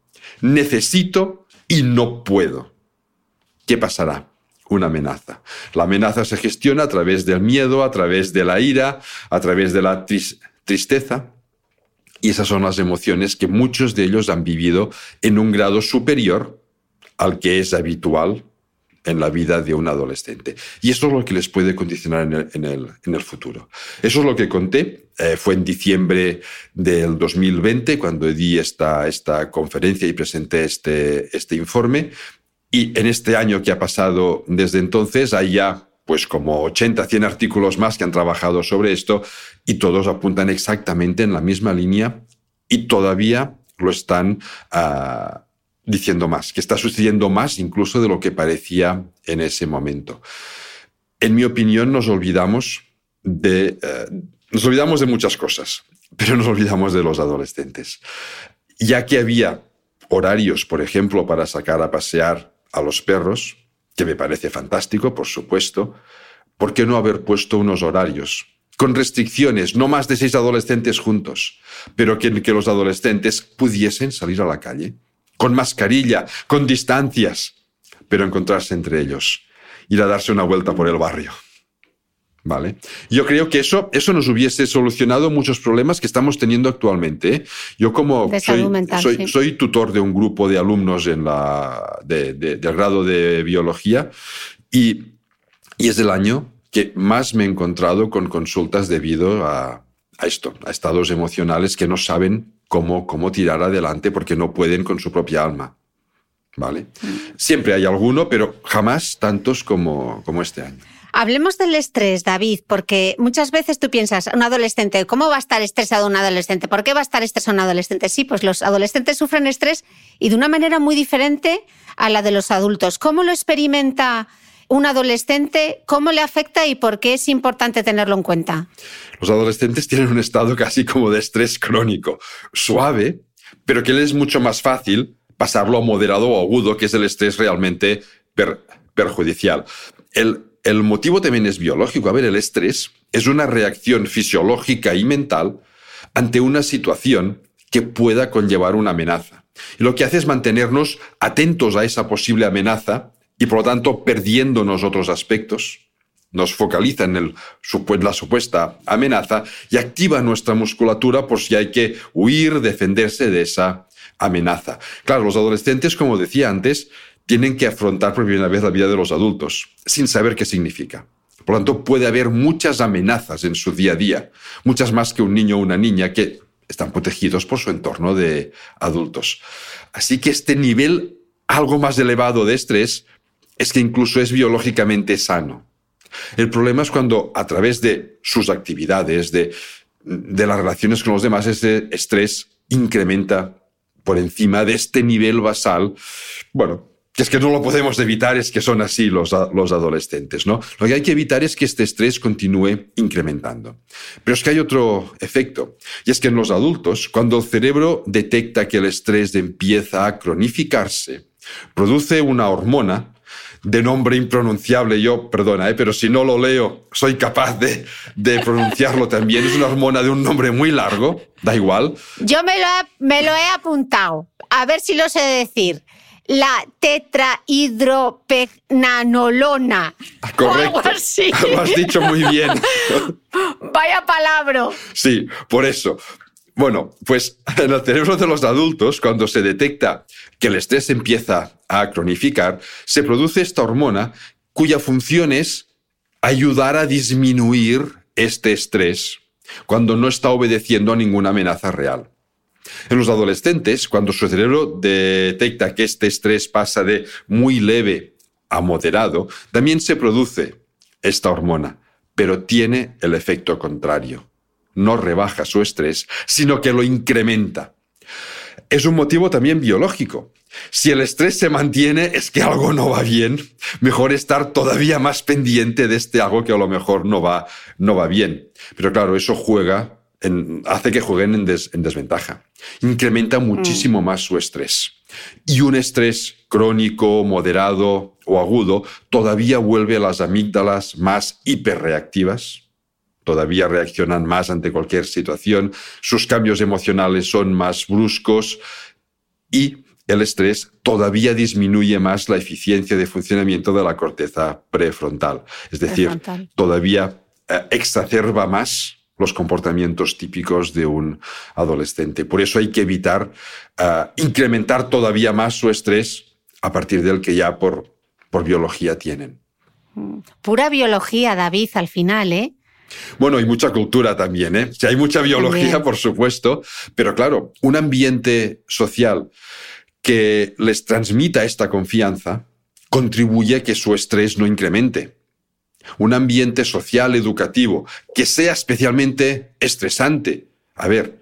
Necesito y no puedo. ¿Qué pasará? Una amenaza. La amenaza se gestiona a través del miedo, a través de la ira, a través de la tris- tristeza. Y esas son las emociones que muchos de ellos han vivido en un grado superior al que es habitual en la vida de un adolescente. Y eso es lo que les puede condicionar en el, en el, en el futuro. Eso es lo que conté. Eh, fue en diciembre del dos mil veinte cuando di esta, esta conferencia y presenté este, este informe. Y en este año que ha pasado desde entonces hay ya pues como ochenta, cien artículos más que han trabajado sobre esto y todos apuntan exactamente en la misma línea y todavía lo están uh, diciendo más, que está sucediendo más incluso de lo que parecía en ese momento. En mi opinión, nos olvidamos de, uh, nos olvidamos de muchas cosas, pero nos olvidamos de los adolescentes. Ya que había horarios, por ejemplo, para sacar a pasear a los perros, que me parece fantástico, por supuesto, ¿por qué no haber puesto unos horarios con restricciones, no más de seis adolescentes juntos, pero que, que los adolescentes pudiesen salir a la calle, con mascarilla, con distancias, pero encontrarse entre ellos, ir a darse una vuelta por el barrio? ¿Vale? Yo creo que eso, eso nos hubiese solucionado muchos problemas que estamos teniendo actualmente, ¿eh? Yo como de soy, mental, soy, sí. soy tutor de un grupo de alumnos en la, de, de, del grado de biología y, y es el año que más me he encontrado con consultas debido a, a esto, a estados emocionales que no saben cómo, cómo tirar adelante porque no pueden con su propia alma. ¿Vale? Mm. Siempre hay alguno, pero jamás tantos como, como este año. Hablemos del estrés, David, porque muchas veces tú piensas, un adolescente, ¿cómo va a estar estresado un adolescente? ¿Por qué va a estar estresado un adolescente? Sí, pues los adolescentes sufren estrés y de una manera muy diferente a la de los adultos. ¿Cómo lo experimenta un adolescente? ¿Cómo le afecta y por qué es importante tenerlo en cuenta? Los adolescentes tienen un estado casi como de estrés crónico, suave, pero que les es mucho más fácil pasarlo a moderado o agudo, que es el estrés realmente per- perjudicial. El El motivo también es biológico. A ver, el estrés es una reacción fisiológica y mental ante una situación que pueda conllevar una amenaza. Y lo que hace es mantenernos atentos a esa posible amenaza y, por lo tanto, perdiéndonos otros aspectos. Nos focaliza en el, la supuesta amenaza y activa nuestra musculatura por si hay que huir, defenderse de esa amenaza. Claro, los adolescentes, como decía antes, tienen que afrontar por primera vez la vida de los adultos, sin saber qué significa. Por lo tanto, puede haber muchas amenazas en su día a día, muchas más que un niño o una niña que están protegidos por su entorno de adultos. Así que este nivel algo más elevado de estrés es que incluso es biológicamente sano. El problema es cuando a través de sus actividades, de, de las relaciones con los demás, ese estrés incrementa por encima de este nivel basal. Bueno, que es que no lo podemos evitar, es que son así los, los adolescentes, ¿no? Lo que hay que evitar es que este estrés continúe incrementando. Pero es que hay otro efecto, y es que en los adultos, cuando el cerebro detecta que el estrés empieza a cronificarse, produce una hormona de nombre impronunciable. Yo, perdona, ¿eh? Pero si no lo leo, soy capaz de, de pronunciarlo también. Es una hormona de un nombre muy largo, da igual. Yo me lo he, me lo he apuntado, a ver si lo sé decir. La tetrahidropegnanolona. Correcto. O algo así. Lo has dicho muy bien. Vaya palabra. Sí, por eso. Bueno, pues en el cerebro de los adultos, cuando se detecta que el estrés empieza a cronificar, se produce esta hormona cuya función es ayudar a disminuir este estrés cuando no está obedeciendo a ninguna amenaza real. En los adolescentes, cuando su cerebro detecta que este estrés pasa de muy leve a moderado, también se produce esta hormona, pero tiene el efecto contrario. No rebaja su estrés, sino que lo incrementa. Es un motivo también biológico. Si el estrés se mantiene, es que algo no va bien. Mejor estar todavía más pendiente de este algo que a lo mejor no va, no va bien. Pero claro, eso juega en, hace que jueguen en, des, en desventaja. Incrementa muchísimo mm. más su estrés. Y un estrés crónico, moderado o agudo todavía vuelve a las amígdalas más hiperreactivas. Todavía reaccionan más ante cualquier situación. Sus cambios emocionales son más bruscos y el estrés todavía disminuye más la eficiencia de funcionamiento de la corteza prefrontal. Es decir, prefrontal. todavía eh, exacerba más los comportamientos típicos de un adolescente. Por eso hay que evitar uh, incrementar todavía más su estrés a partir del que ya por, por biología tienen. Pura biología, David, al final, ¿eh? Bueno, y mucha cultura también, ¿eh? O sea, hay mucha biología, también. Por supuesto, pero claro, un ambiente social que les transmita esta confianza contribuye a que su estrés no incremente. Un ambiente social educativo que sea especialmente estresante. A ver,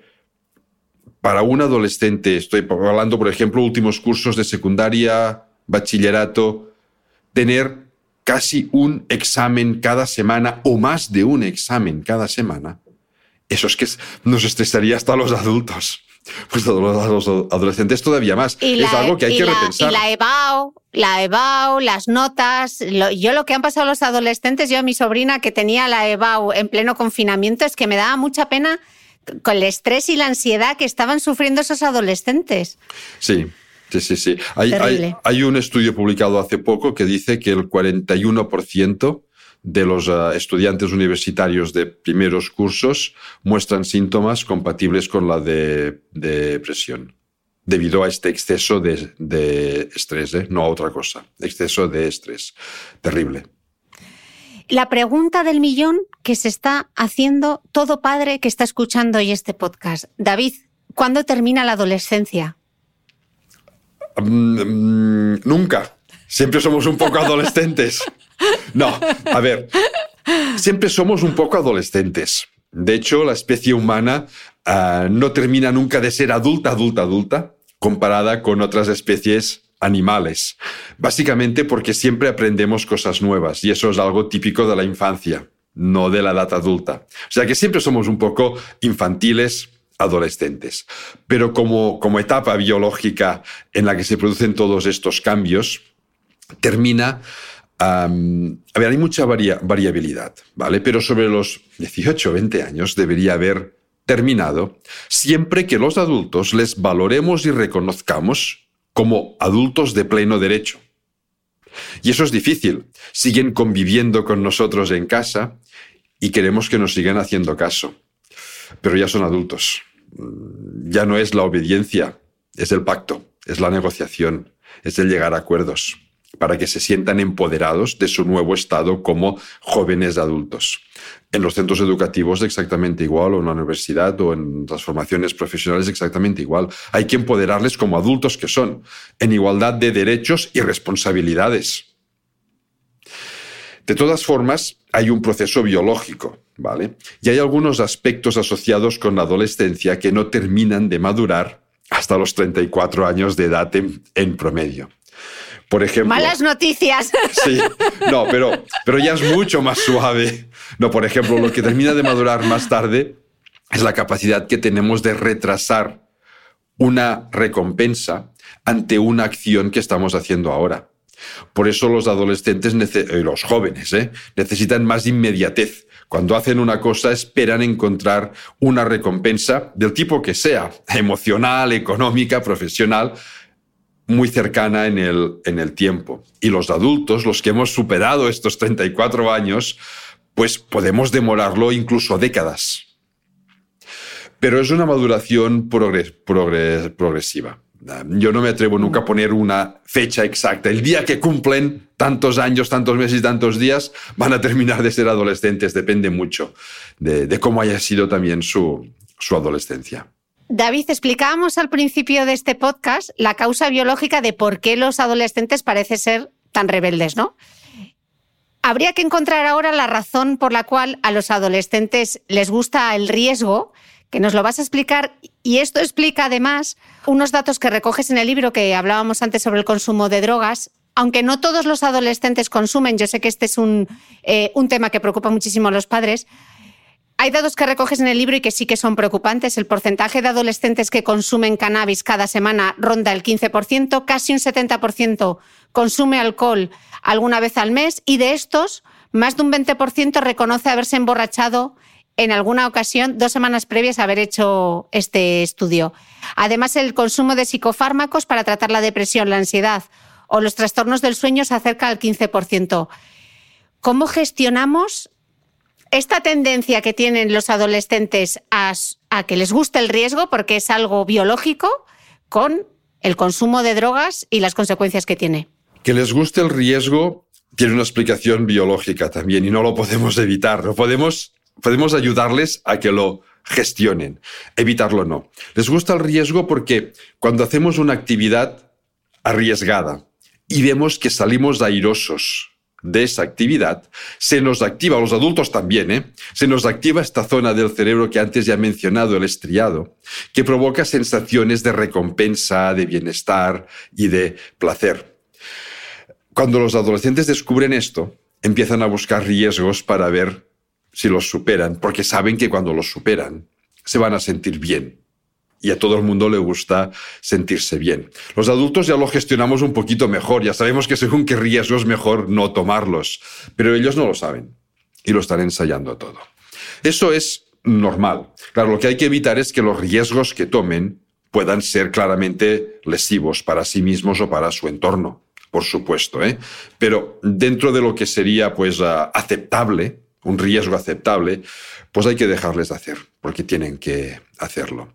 para un adolescente, estoy hablando, por ejemplo, últimos cursos de secundaria, bachillerato, tener casi un examen cada semana o más de un examen cada semana, eso es que nos estresaría hasta a los adultos. Pues a los adolescentes todavía más. Y es la, algo que hay que la, repensar. Y la EBAU, la EBAU, las notas. Lo, yo lo que han pasado los adolescentes, yo a mi sobrina que tenía la EBAU en pleno confinamiento, es que me daba mucha pena con el estrés y la ansiedad que estaban sufriendo esos adolescentes. Sí. Sí, sí, sí. Hay, hay, hay un estudio publicado hace poco que dice que el cuarenta y uno por ciento de los uh, estudiantes universitarios de primeros cursos muestran síntomas compatibles con la de, de depresión, debido a este exceso de, de estrés, ¿eh? No a otra cosa, exceso de estrés. Terrible. La pregunta del millón que se está haciendo todo padre que está escuchando hoy este podcast. David, ¿cuándo termina la adolescencia? Um, um, nunca. Siempre somos un poco adolescentes. No, a ver, siempre somos un poco adolescentes. De hecho, la especie humana uh, no termina nunca de ser adulta, adulta, adulta, comparada con otras especies animales. Básicamente porque siempre aprendemos cosas nuevas y eso es algo típico de la infancia, no de la edad adulta. O sea que siempre somos un poco infantiles, adolescentes. Pero como, como etapa biológica en la que se producen todos estos cambios, termina... Um, a ver, hay mucha varia, variabilidad, ¿vale? Pero sobre los dieciocho o veinte años debería haber terminado siempre que los adultos les valoremos y reconozcamos como adultos de pleno derecho. Y eso es difícil. Siguen conviviendo con nosotros en casa y queremos que nos sigan haciendo caso. Pero ya son adultos. Ya no es la obediencia, es el pacto, es la negociación, es el llegar a acuerdos para que se sientan empoderados de su nuevo estado como jóvenes adultos. En los centros educativos exactamente igual, o en la universidad, o en las formaciones profesionales exactamente igual. Hay que empoderarles como adultos que son, en igualdad de derechos y responsabilidades. De todas formas, hay un proceso biológico, ¿vale? Y hay algunos aspectos asociados con la adolescencia que no terminan de madurar hasta los treinta y cuatro años de edad en, en promedio. Por ejemplo, malas noticias. Sí, no, pero, pero ya es mucho más suave. No, por ejemplo, lo que termina de madurar más tarde es la capacidad que tenemos de retrasar una recompensa ante una acción que estamos haciendo ahora. Por eso los adolescentes, los jóvenes, ¿eh? necesitan más inmediatez. Cuando hacen una cosa, esperan encontrar una recompensa del tipo que sea, emocional, económica, profesional, muy cercana en el, en el tiempo. Y los adultos, los que hemos superado estos treinta y cuatro años, pues podemos demorarlo incluso décadas. Pero es una maduración progres, progres, progresiva. Yo no me atrevo nunca a poner una fecha exacta. El día que cumplen tantos años, tantos meses y tantos días, van a terminar de ser adolescentes. Depende mucho de, de cómo haya sido también su, su adolescencia. David, explicábamos al principio de este podcast la causa biológica de por qué los adolescentes parecen ser tan rebeldes, ¿no? Habría que encontrar ahora la razón por la cual a los adolescentes les gusta el riesgo, que nos lo vas a explicar, y esto explica además unos datos que recoges en el libro que hablábamos antes sobre el consumo de drogas. Aunque no todos los adolescentes consumen, yo sé que este es un, eh, un tema que preocupa muchísimo a los padres. Hay datos que recoges en el libro y que sí que son preocupantes. El porcentaje de adolescentes que consumen cannabis cada semana ronda el quince por ciento, casi un setenta por ciento consume alcohol alguna vez al mes y de estos, más de un veinte por ciento reconoce haberse emborrachado en alguna ocasión dos semanas previas a haber hecho este estudio. Además, el consumo de psicofármacos para tratar la depresión, la ansiedad o los trastornos del sueño se acerca al quince por ciento. ¿Cómo gestionamos esta tendencia que tienen los adolescentes a, a que les guste el riesgo, porque es algo biológico, con el consumo de drogas y las consecuencias que tiene? Que les guste el riesgo tiene una explicación biológica también y no lo podemos evitar. No podemos, podemos ayudarles a que lo gestionen. Evitarlo no. Les gusta el riesgo porque cuando hacemos una actividad arriesgada y vemos que salimos airosos de esa actividad, se nos activa, a los adultos también, ¿eh? se nos activa esta zona del cerebro que antes ya he mencionado, el estriado, que provoca sensaciones de recompensa, de bienestar y de placer. Cuando los adolescentes descubren esto, empiezan a buscar riesgos para ver si los superan, porque saben que cuando los superan se van a sentir bien. Y a todo el mundo le gusta sentirse bien. Los adultos ya lo gestionamos un poquito mejor, ya sabemos que según qué riesgos es mejor no tomarlos, pero ellos no lo saben y lo están ensayando todo. Eso es normal. Claro, lo que hay que evitar es que los riesgos que tomen puedan ser claramente lesivos para sí mismos o para su entorno, por supuesto, ¿eh? Pero dentro de lo que sería pues, uh, aceptable, un riesgo aceptable, pues hay que dejarles hacer, porque tienen que hacerlo.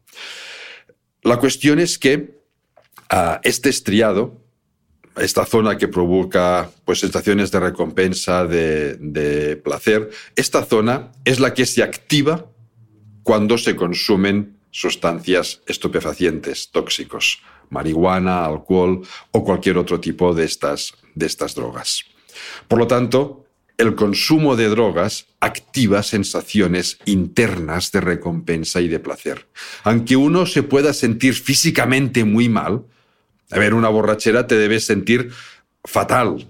La cuestión es que uh, este estriado, esta zona que provoca pues, sensaciones de recompensa, de, de placer, esta zona es la que se activa cuando se consumen sustancias estupefacientes, tóxicos, marihuana, alcohol o cualquier otro tipo de estas, de estas drogas. Por lo tanto, el consumo de drogas activa sensaciones internas de recompensa y de placer. Aunque uno se pueda sentir físicamente muy mal, a ver, una borrachera te debes sentir fatal.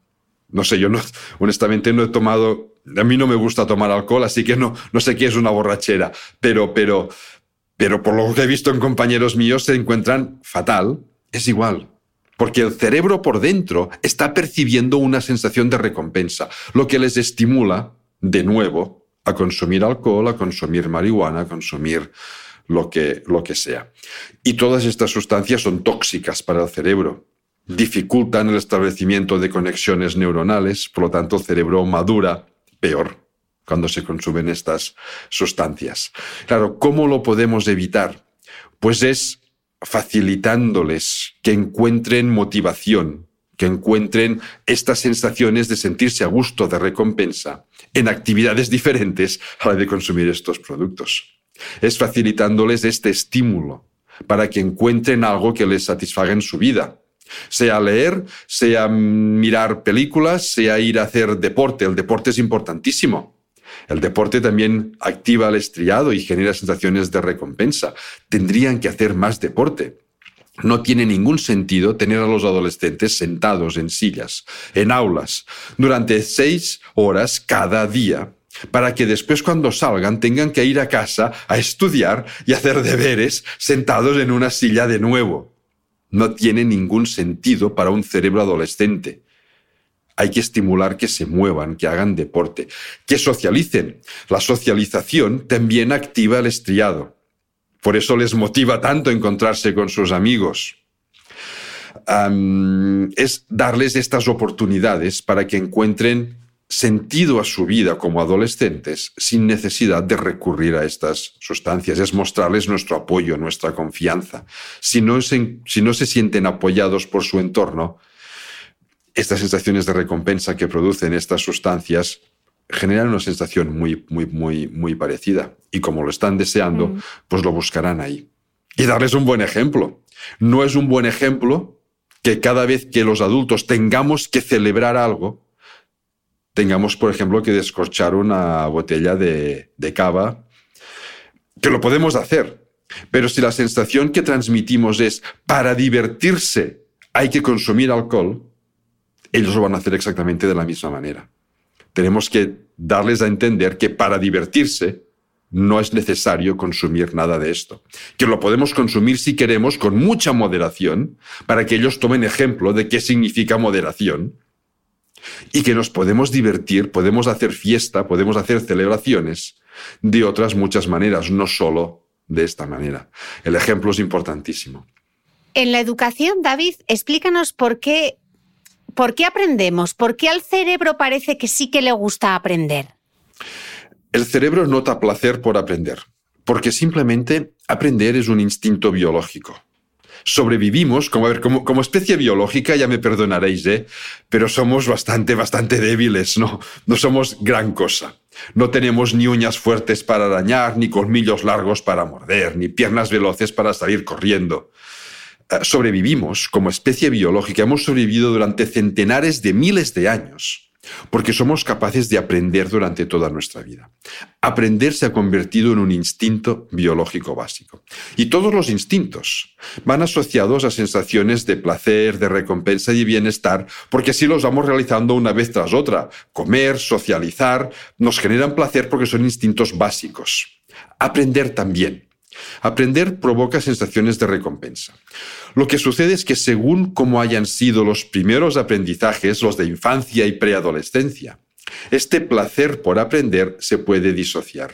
No sé, yo no, honestamente no he tomado... A mí no me gusta tomar alcohol, así que no, no sé qué es una borrachera. Pero, pero, pero por lo que he visto en compañeros míos se encuentran fatal. Es igual. Porque el cerebro por dentro está percibiendo una sensación de recompensa, lo que les estimula, de nuevo, a consumir alcohol, a consumir marihuana, a consumir lo que, lo que sea. Y todas estas sustancias son tóxicas para el cerebro. Dificultan el establecimiento de conexiones neuronales, por lo tanto el cerebro madura peor cuando se consumen estas sustancias. Claro, ¿cómo lo podemos evitar? Pues es facilitándoles que encuentren motivación, que encuentren estas sensaciones de sentirse a gusto, de recompensa, en actividades diferentes a la de consumir estos productos. Es facilitándoles este estímulo para que encuentren algo que les satisfaga en su vida. Sea leer, sea mirar películas, sea ir a hacer deporte. El deporte es importantísimo. El deporte también activa el estriado y genera sensaciones de recompensa. Tendrían que hacer más deporte. No tiene ningún sentido tener a los adolescentes sentados en sillas, en aulas, durante seis horas cada día, para que después cuando salgan tengan que ir a casa a estudiar y hacer deberes sentados en una silla de nuevo. No tiene ningún sentido para un cerebro adolescente. Hay que estimular que se muevan, que hagan deporte, que socialicen. La socialización también activa el estriado. Por eso les motiva tanto encontrarse con sus amigos. Um, es darles estas oportunidades para que encuentren sentido a su vida como adolescentes sin necesidad de recurrir a estas sustancias. Es mostrarles nuestro apoyo, nuestra confianza. Si no se, si no se sienten apoyados por su entorno, estas sensaciones de recompensa que producen estas sustancias generan una sensación muy, muy, muy, muy parecida. Y como lo están deseando, mm. pues lo buscarán ahí. Y darles un buen ejemplo. No es un buen ejemplo que cada vez que los adultos tengamos que celebrar algo, tengamos, por ejemplo, que descorchar una botella de, de cava, que lo podemos hacer. Pero si la sensación que transmitimos es para divertirse hay que consumir alcohol, ellos lo van a hacer exactamente de la misma manera. Tenemos que darles a entender que para divertirse no es necesario consumir nada de esto. Que lo podemos consumir si queremos con mucha moderación, para que ellos tomen ejemplo de qué significa moderación, y que nos podemos divertir, podemos hacer fiesta, podemos hacer celebraciones de otras muchas maneras, no solo de esta manera. El ejemplo es importantísimo. En la educación, David, explícanos por qué, por qué aprendemos, por qué al cerebro parece que sí que le gusta aprender. El cerebro nota placer por aprender, porque simplemente aprender es un instinto biológico. Sobrevivimos, como, a ver, como, como especie biológica, ya me perdonaréis, ¿eh? Pero somos bastante, bastante débiles, ¿no? No somos gran cosa. No tenemos ni uñas fuertes para arañar, ni colmillos largos para morder, ni piernas veloces para salir corriendo. Uh, sobrevivimos como especie biológica, hemos sobrevivido durante centenares de miles de años, porque somos capaces de aprender durante toda nuestra vida. Aprender se ha convertido en un instinto biológico básico. Y todos los instintos van asociados a sensaciones de placer, de recompensa y bienestar, porque así los vamos realizando una vez tras otra. Comer, socializar, nos generan placer porque son instintos básicos. Aprender también. Aprender provoca sensaciones de recompensa. Lo que sucede es que según cómo hayan sido los primeros aprendizajes, los de infancia y preadolescencia, este placer por aprender se puede disociar.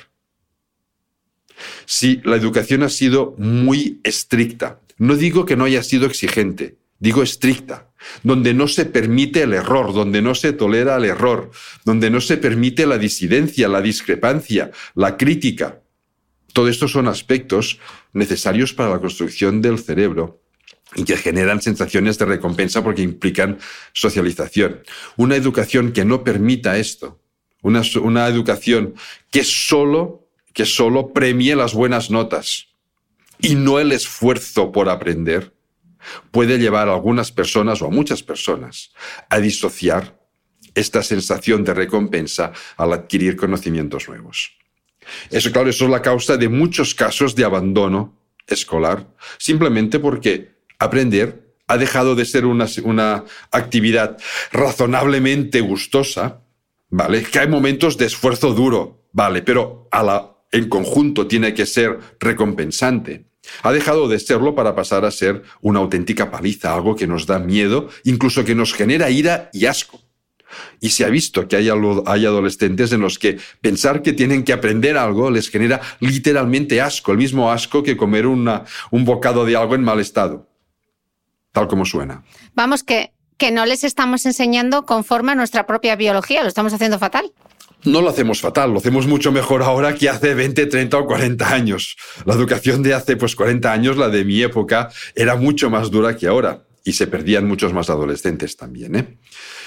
Si la educación ha sido muy estricta, no digo que no haya sido exigente, digo estricta, donde no se permite el error, donde no se tolera el error, donde no se permite la disidencia, la discrepancia, la crítica. Todo esto son aspectos necesarios para la construcción del cerebro y que generan sensaciones de recompensa porque implican socialización. Una educación que no permita esto, una, una educación que solo, que solo premie las buenas notas y no el esfuerzo por aprender, puede llevar a algunas personas o a muchas personas a disociar esta sensación de recompensa al adquirir conocimientos nuevos. Eso, claro, eso es la causa de muchos casos de abandono escolar, simplemente porque aprender ha dejado de ser una, una actividad razonablemente gustosa, ¿vale? Que hay momentos de esfuerzo duro, ¿vale? Pero a la, en conjunto tiene que ser recompensante. Ha dejado de serlo para pasar a ser una auténtica paliza, algo que nos da miedo, incluso que nos genera ira y asco. Y se ha visto que hay, hay adolescentes en los que pensar que tienen que aprender algo les genera literalmente asco, el mismo asco que comer una, un bocado de algo en mal estado, tal como suena. Vamos, que, que no les estamos enseñando conforme a nuestra propia biología, lo estamos haciendo fatal. No lo hacemos fatal, lo hacemos mucho mejor ahora que hace veinte, treinta o cuarenta años. La educación de hace pues, cuarenta años, la de mi época, era mucho más dura que ahora y se perdían muchos más adolescentes también, ¿eh?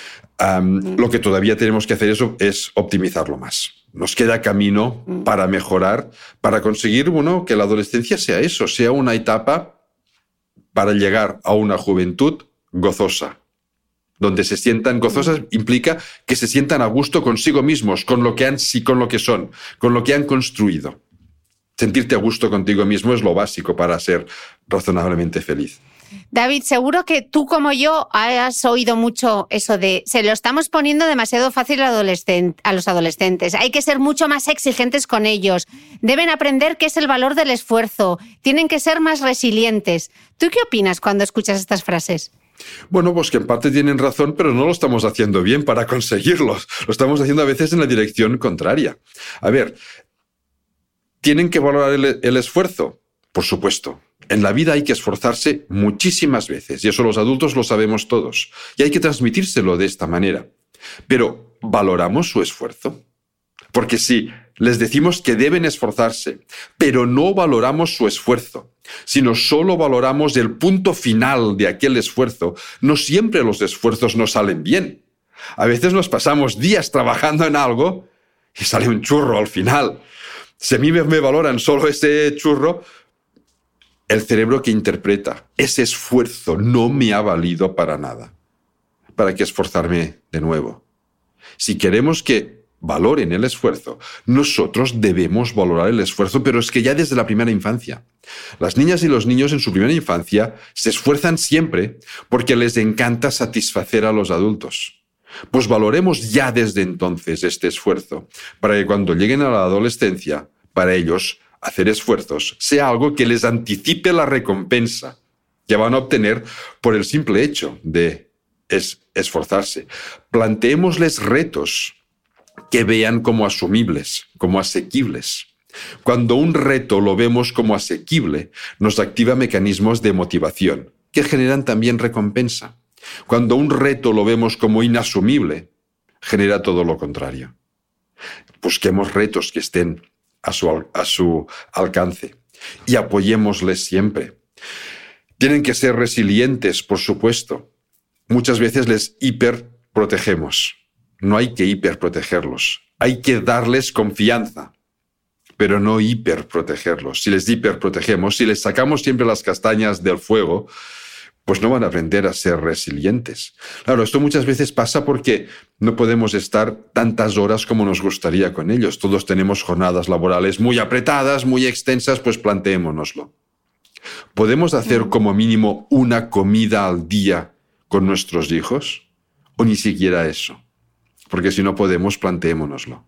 Um, lo que todavía tenemos que hacer es, es optimizarlo más. Nos queda camino para mejorar, para conseguir bueno, que la adolescencia sea eso, sea una etapa para llegar a una juventud gozosa. Donde se sientan gozosas implica que se sientan a gusto consigo mismos, con lo que han, sí, con lo que son, con lo que han construido. Sentirte a gusto contigo mismo es lo básico para ser razonablemente feliz. David, seguro que tú como yo has oído mucho eso de se lo estamos poniendo demasiado fácil a los adolescentes. Hay que ser mucho más exigentes con ellos. Deben aprender qué es el valor del esfuerzo. Tienen que ser más resilientes. ¿Tú qué opinas cuando escuchas estas frases? Bueno, pues que en parte tienen razón, pero no lo estamos haciendo bien para conseguirlos. Lo estamos haciendo a veces en la dirección contraria. A ver, ¿tienen que valorar el, el esfuerzo? Por supuesto. En la vida hay que esforzarse muchísimas veces, y eso los adultos lo sabemos todos, y hay que transmitírselo de esta manera. Pero, ¿valoramos su esfuerzo? Porque si les decimos que deben esforzarse, pero no valoramos su esfuerzo, sino solo valoramos el punto final de aquel esfuerzo, no siempre los esfuerzos nos salen bien. A veces nos pasamos días trabajando en algo y sale un churro al final. Si a mí me, me valoran solo ese churro, el cerebro que interpreta ese esfuerzo no me ha valido para nada. ¿Para qué esforzarme de nuevo? Si queremos que valoren el esfuerzo, nosotros debemos valorar el esfuerzo, pero es que ya desde la primera infancia. Las niñas y los niños en su primera infancia se esfuerzan siempre porque les encanta satisfacer a los adultos. Pues valoremos ya desde entonces este esfuerzo, para que cuando lleguen a la adolescencia, para ellos, hacer esfuerzos sea algo que les anticipe la recompensa que van a obtener por el simple hecho de es esforzarse. Planteémosles retos que vean como asumibles, como asequibles. Cuando un reto lo vemos como asequible, nos activa mecanismos de motivación que generan también recompensa. Cuando un reto lo vemos como inasumible, genera todo lo contrario. Busquemos retos que estén A su, a su alcance y apoyémosles siempre. Tienen que ser resilientes, por supuesto. Muchas veces les hiperprotegemos. No hay que hiperprotegerlos. Hay que darles confianza, pero no hiperprotegerlos. Si les hiperprotegemos, si les sacamos siempre las castañas del fuego, pues no van a aprender a ser resilientes. Claro, esto muchas veces pasa porque no podemos estar tantas horas como nos gustaría con ellos. Todos tenemos jornadas laborales muy apretadas, muy extensas, pues planteémonoslo. ¿Podemos hacer como mínimo una comida al día con nuestros hijos? ¿O ni siquiera eso? Porque si no podemos, planteémonoslo.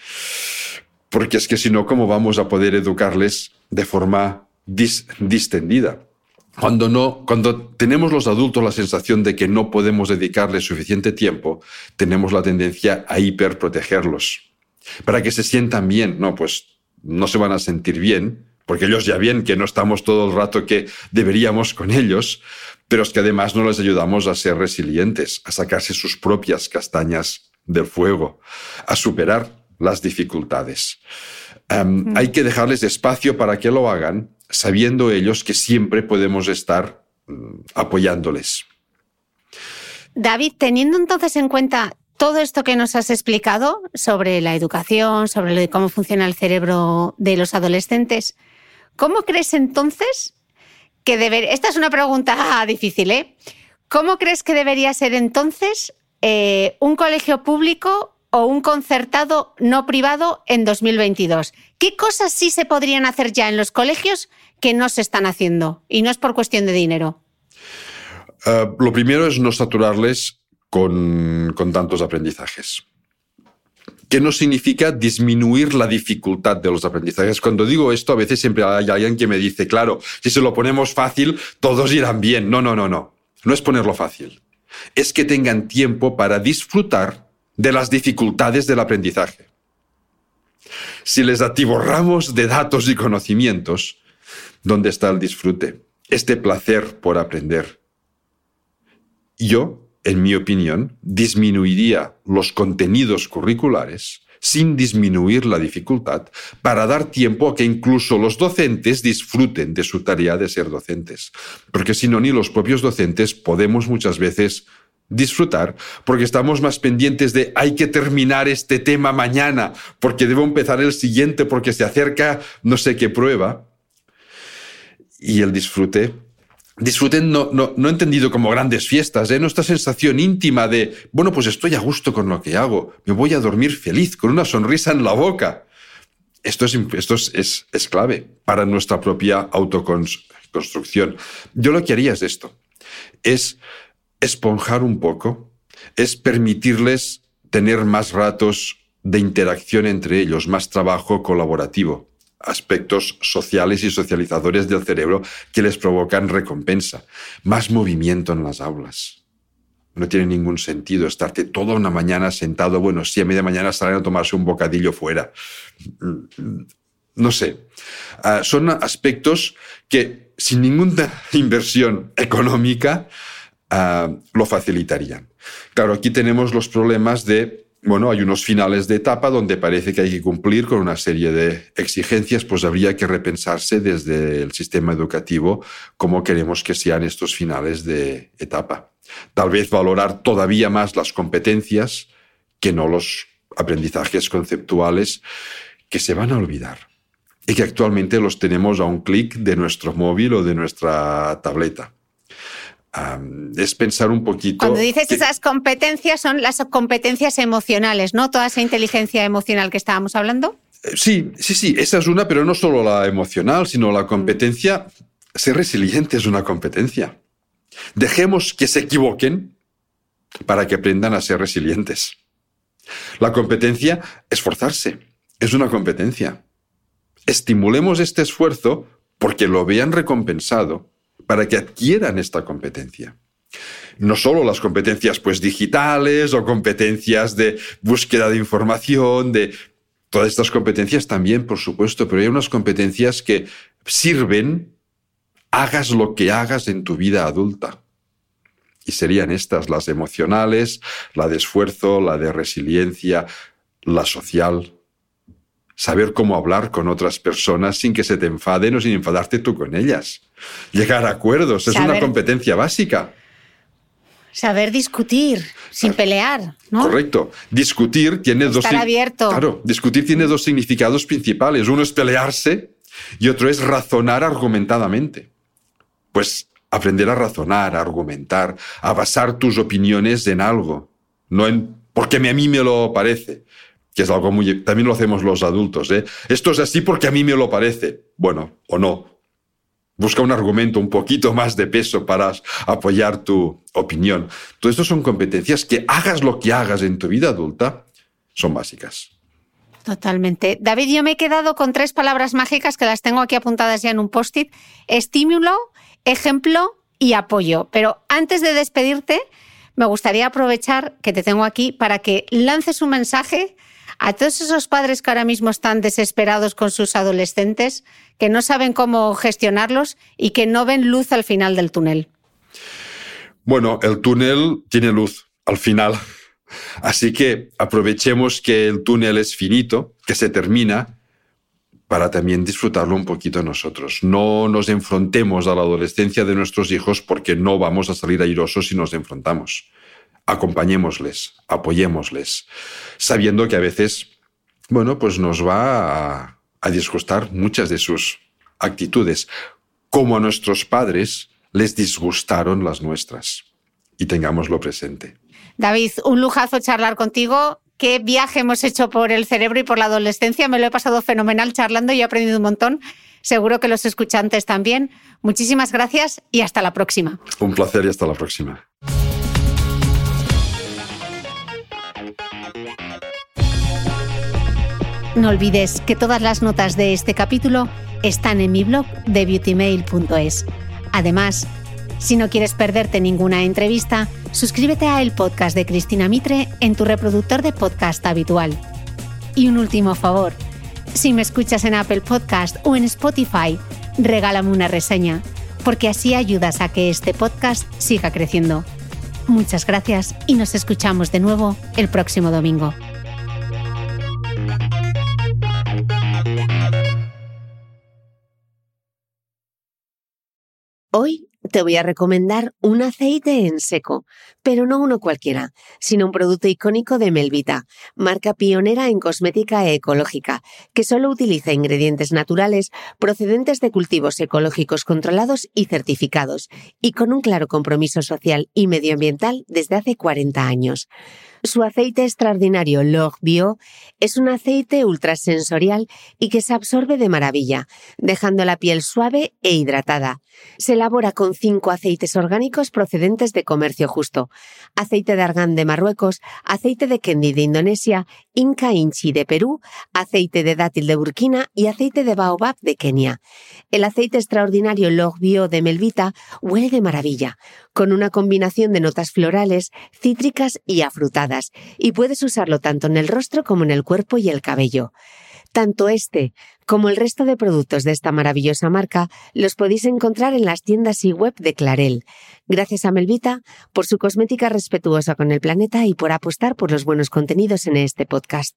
Porque es que si no, ¿cómo vamos a poder educarles de forma dis- distendida? Cuando, no, cuando tenemos los adultos la sensación de que no podemos dedicarles suficiente tiempo, tenemos la tendencia a hiperprotegerlos. Para que se sientan bien, no, pues no se van a sentir bien, porque ellos ya ven que no estamos todo el rato que deberíamos con ellos, pero es que además no les ayudamos a ser resilientes, a sacarse sus propias castañas del fuego, a superar las dificultades. Um, mm. Hay que dejarles espacio para que lo hagan, sabiendo ellos que siempre podemos estar mm, apoyándoles. David, teniendo entonces en cuenta todo esto que nos has explicado sobre la educación, sobre lo de cómo funciona el cerebro de los adolescentes, ¿cómo crees entonces que deber... Esta es una pregunta difícil, ¿eh? ¿Cómo crees que debería ser entonces eh, un colegio público o un concertado no privado en dos mil veintidós? ¿Qué cosas sí se podrían hacer ya en los colegios que no se están haciendo? Y no es por cuestión de dinero. Uh, lo primero es no saturarles con, con tantos aprendizajes. ¿Qué no significa disminuir la dificultad de los aprendizajes? Cuando digo esto, a veces siempre hay alguien que me dice, claro, si se lo ponemos fácil, todos irán bien. No, no, no, no. No es ponerlo fácil. Es que tengan tiempo para disfrutar de las dificultades del aprendizaje. Si les atiborramos de datos y conocimientos, ¿dónde está el disfrute? Este placer por aprender. Yo, en mi opinión, disminuiría los contenidos curriculares sin disminuir la dificultad para dar tiempo a que incluso los docentes disfruten de su tarea de ser docentes. Porque si no, ni los propios docentes podemos muchas veces disfrutar porque estamos más pendientes de hay que terminar este tema mañana porque debo empezar el siguiente porque se acerca no sé qué prueba. Y el disfrute... Disfruten no, no, no entendido como grandes fiestas, ¿eh? No esta sensación íntima de, bueno, pues estoy a gusto con lo que hago, me voy a dormir feliz, con una sonrisa en la boca. Esto es, esto es, es, es clave para nuestra propia autoconstrucción. Yo lo que haría es esto, es esponjar un poco, es permitirles tener más ratos de interacción entre ellos, más trabajo colaborativo. Aspectos sociales y socializadores del cerebro que les provocan recompensa. Más movimiento en las aulas. No tiene ningún sentido estarte toda una mañana sentado, bueno, sí, a media mañana salen a tomarse un bocadillo fuera. No sé. Uh, son aspectos que sin ninguna inversión económica uh, lo facilitarían. Claro, aquí tenemos los problemas de bueno, hay unos finales de etapa donde parece que hay que cumplir con una serie de exigencias, pues habría que repensarse desde el sistema educativo cómo queremos que sean estos finales de etapa. Tal vez valorar todavía más las competencias que no los aprendizajes conceptuales que se van a olvidar y que actualmente los tenemos a un clic de nuestro móvil o de nuestra tableta. Um, es pensar un poquito... Cuando dices que... esas competencias son las competencias emocionales, ¿no? Toda esa inteligencia emocional que estábamos hablando. Sí, sí, sí, esa es una, pero no solo la emocional, sino la competencia. Ser resiliente es una competencia. Dejemos que se equivoquen para que aprendan a ser resilientes. La competencia, esforzarse, es una competencia. Estimulemos este esfuerzo porque lo vean recompensado para que adquieran esta competencia. No solo las competencias pues, digitales o competencias de búsqueda de información, de todas estas competencias también, por supuesto, pero hay unas competencias que sirven, hagas lo que hagas en tu vida adulta. Y serían estas, las emocionales, la de esfuerzo, la de resiliencia, la social. Saber cómo hablar con otras personas sin que se te enfaden o sin enfadarte tú con ellas. Llegar a acuerdos, es saber, una competencia básica. Saber discutir sin pelear, ¿no? Correcto. Discutir tiene Estar dos... Estar abierto. Claro, discutir tiene dos significados principales. Uno es pelearse y otro es razonar argumentadamente. Pues aprender a razonar, a argumentar, a basar tus opiniones en algo, no en porque a mí me lo parece. Que es algo muy... También lo hacemos los adultos, ¿eh? Esto es así porque a mí me lo parece. Bueno, o no. Busca un argumento un poquito más de peso para apoyar tu opinión. Todo esto son competencias que hagas lo que hagas en tu vida adulta, son básicas. Totalmente. David, yo me he quedado con tres palabras mágicas que las tengo aquí apuntadas ya en un post-it. Estímulo, ejemplo y apoyo. Pero antes de despedirte, me gustaría aprovechar que te tengo aquí para que lances un mensaje a todos esos padres que ahora mismo están desesperados con sus adolescentes, que no saben cómo gestionarlos y que no ven luz al final del túnel. Bueno, el túnel tiene luz al final. Así que aprovechemos que el túnel es finito, que se termina, para también disfrutarlo un poquito nosotros. No nos enfrentemos a la adolescencia de nuestros hijos porque no vamos a salir airosos si nos enfrentamos. Acompañémosles, apoyémosles, sabiendo que a veces, bueno, pues nos va a, a disgustar muchas de sus actitudes. como a nuestros padres les disgustaron las nuestras. Y tengámoslo presente. David, un lujazo charlar contigo. Qué viaje hemos hecho por el cerebro y por la adolescencia. Me lo he pasado fenomenal charlando y he aprendido un montón. Seguro que los escuchantes también. Muchísimas gracias y hasta la próxima. Un placer y hasta la próxima. No olvides que todas las notas de este capítulo están en mi blog de beauty mail punto es. Además, si no quieres perderte ninguna entrevista, suscríbete a el podcast de Cristina Mitre en tu reproductor de podcast habitual. Y un último favor, si me escuchas en Apple Podcast o en Spotify, regálame una reseña, porque así ayudas a que este podcast siga creciendo. Muchas gracias y nos escuchamos de nuevo el próximo domingo. Hoy te voy a recomendar un aceite en seco, pero no uno cualquiera, sino un producto icónico de Melvita, marca pionera en cosmética ecológica, que solo utiliza ingredientes naturales procedentes de cultivos ecológicos controlados y certificados, y con un claro compromiso social y medioambiental desde hace cuarenta años. Su aceite extraordinario L'Or Bio es un aceite ultrasensorial y que se absorbe de maravilla, dejando la piel suave e hidratada. Se elabora con cinco aceites orgánicos procedentes de comercio justo: aceite de argán de Marruecos, aceite de kendi de Indonesia, Inca Inchi de Perú, aceite de dátil de Burkina y aceite de baobab de Kenia. El aceite extraordinario L'Or Bio de Melvita huele de maravilla, con una combinación de notas florales, cítricas y afrutadas, y puedes usarlo tanto en el rostro como en el cuerpo y el cabello. Tanto este como el resto de productos de esta maravillosa marca los podéis encontrar en las tiendas y web de Clarel. Gracias a Melvita por su cosmética respetuosa con el planeta y por apostar por los buenos contenidos en este podcast.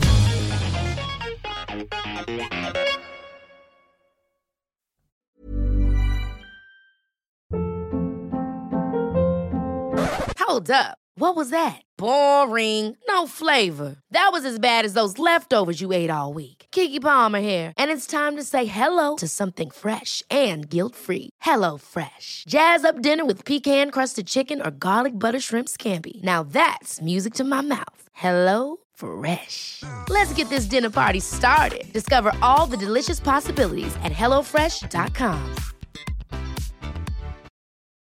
Hold up. What was that? Boring. No flavor. That was as bad as those leftovers you ate all week. Keke Palmer here, and it's time to say hello to something fresh and guilt-free. Hello Fresh. Jazz up dinner with pecan-crusted chicken or garlic butter shrimp scampi. Now that's music to my mouth. Hello Fresh. Let's get this dinner party started. Discover all the delicious possibilities at hello fresh dot com.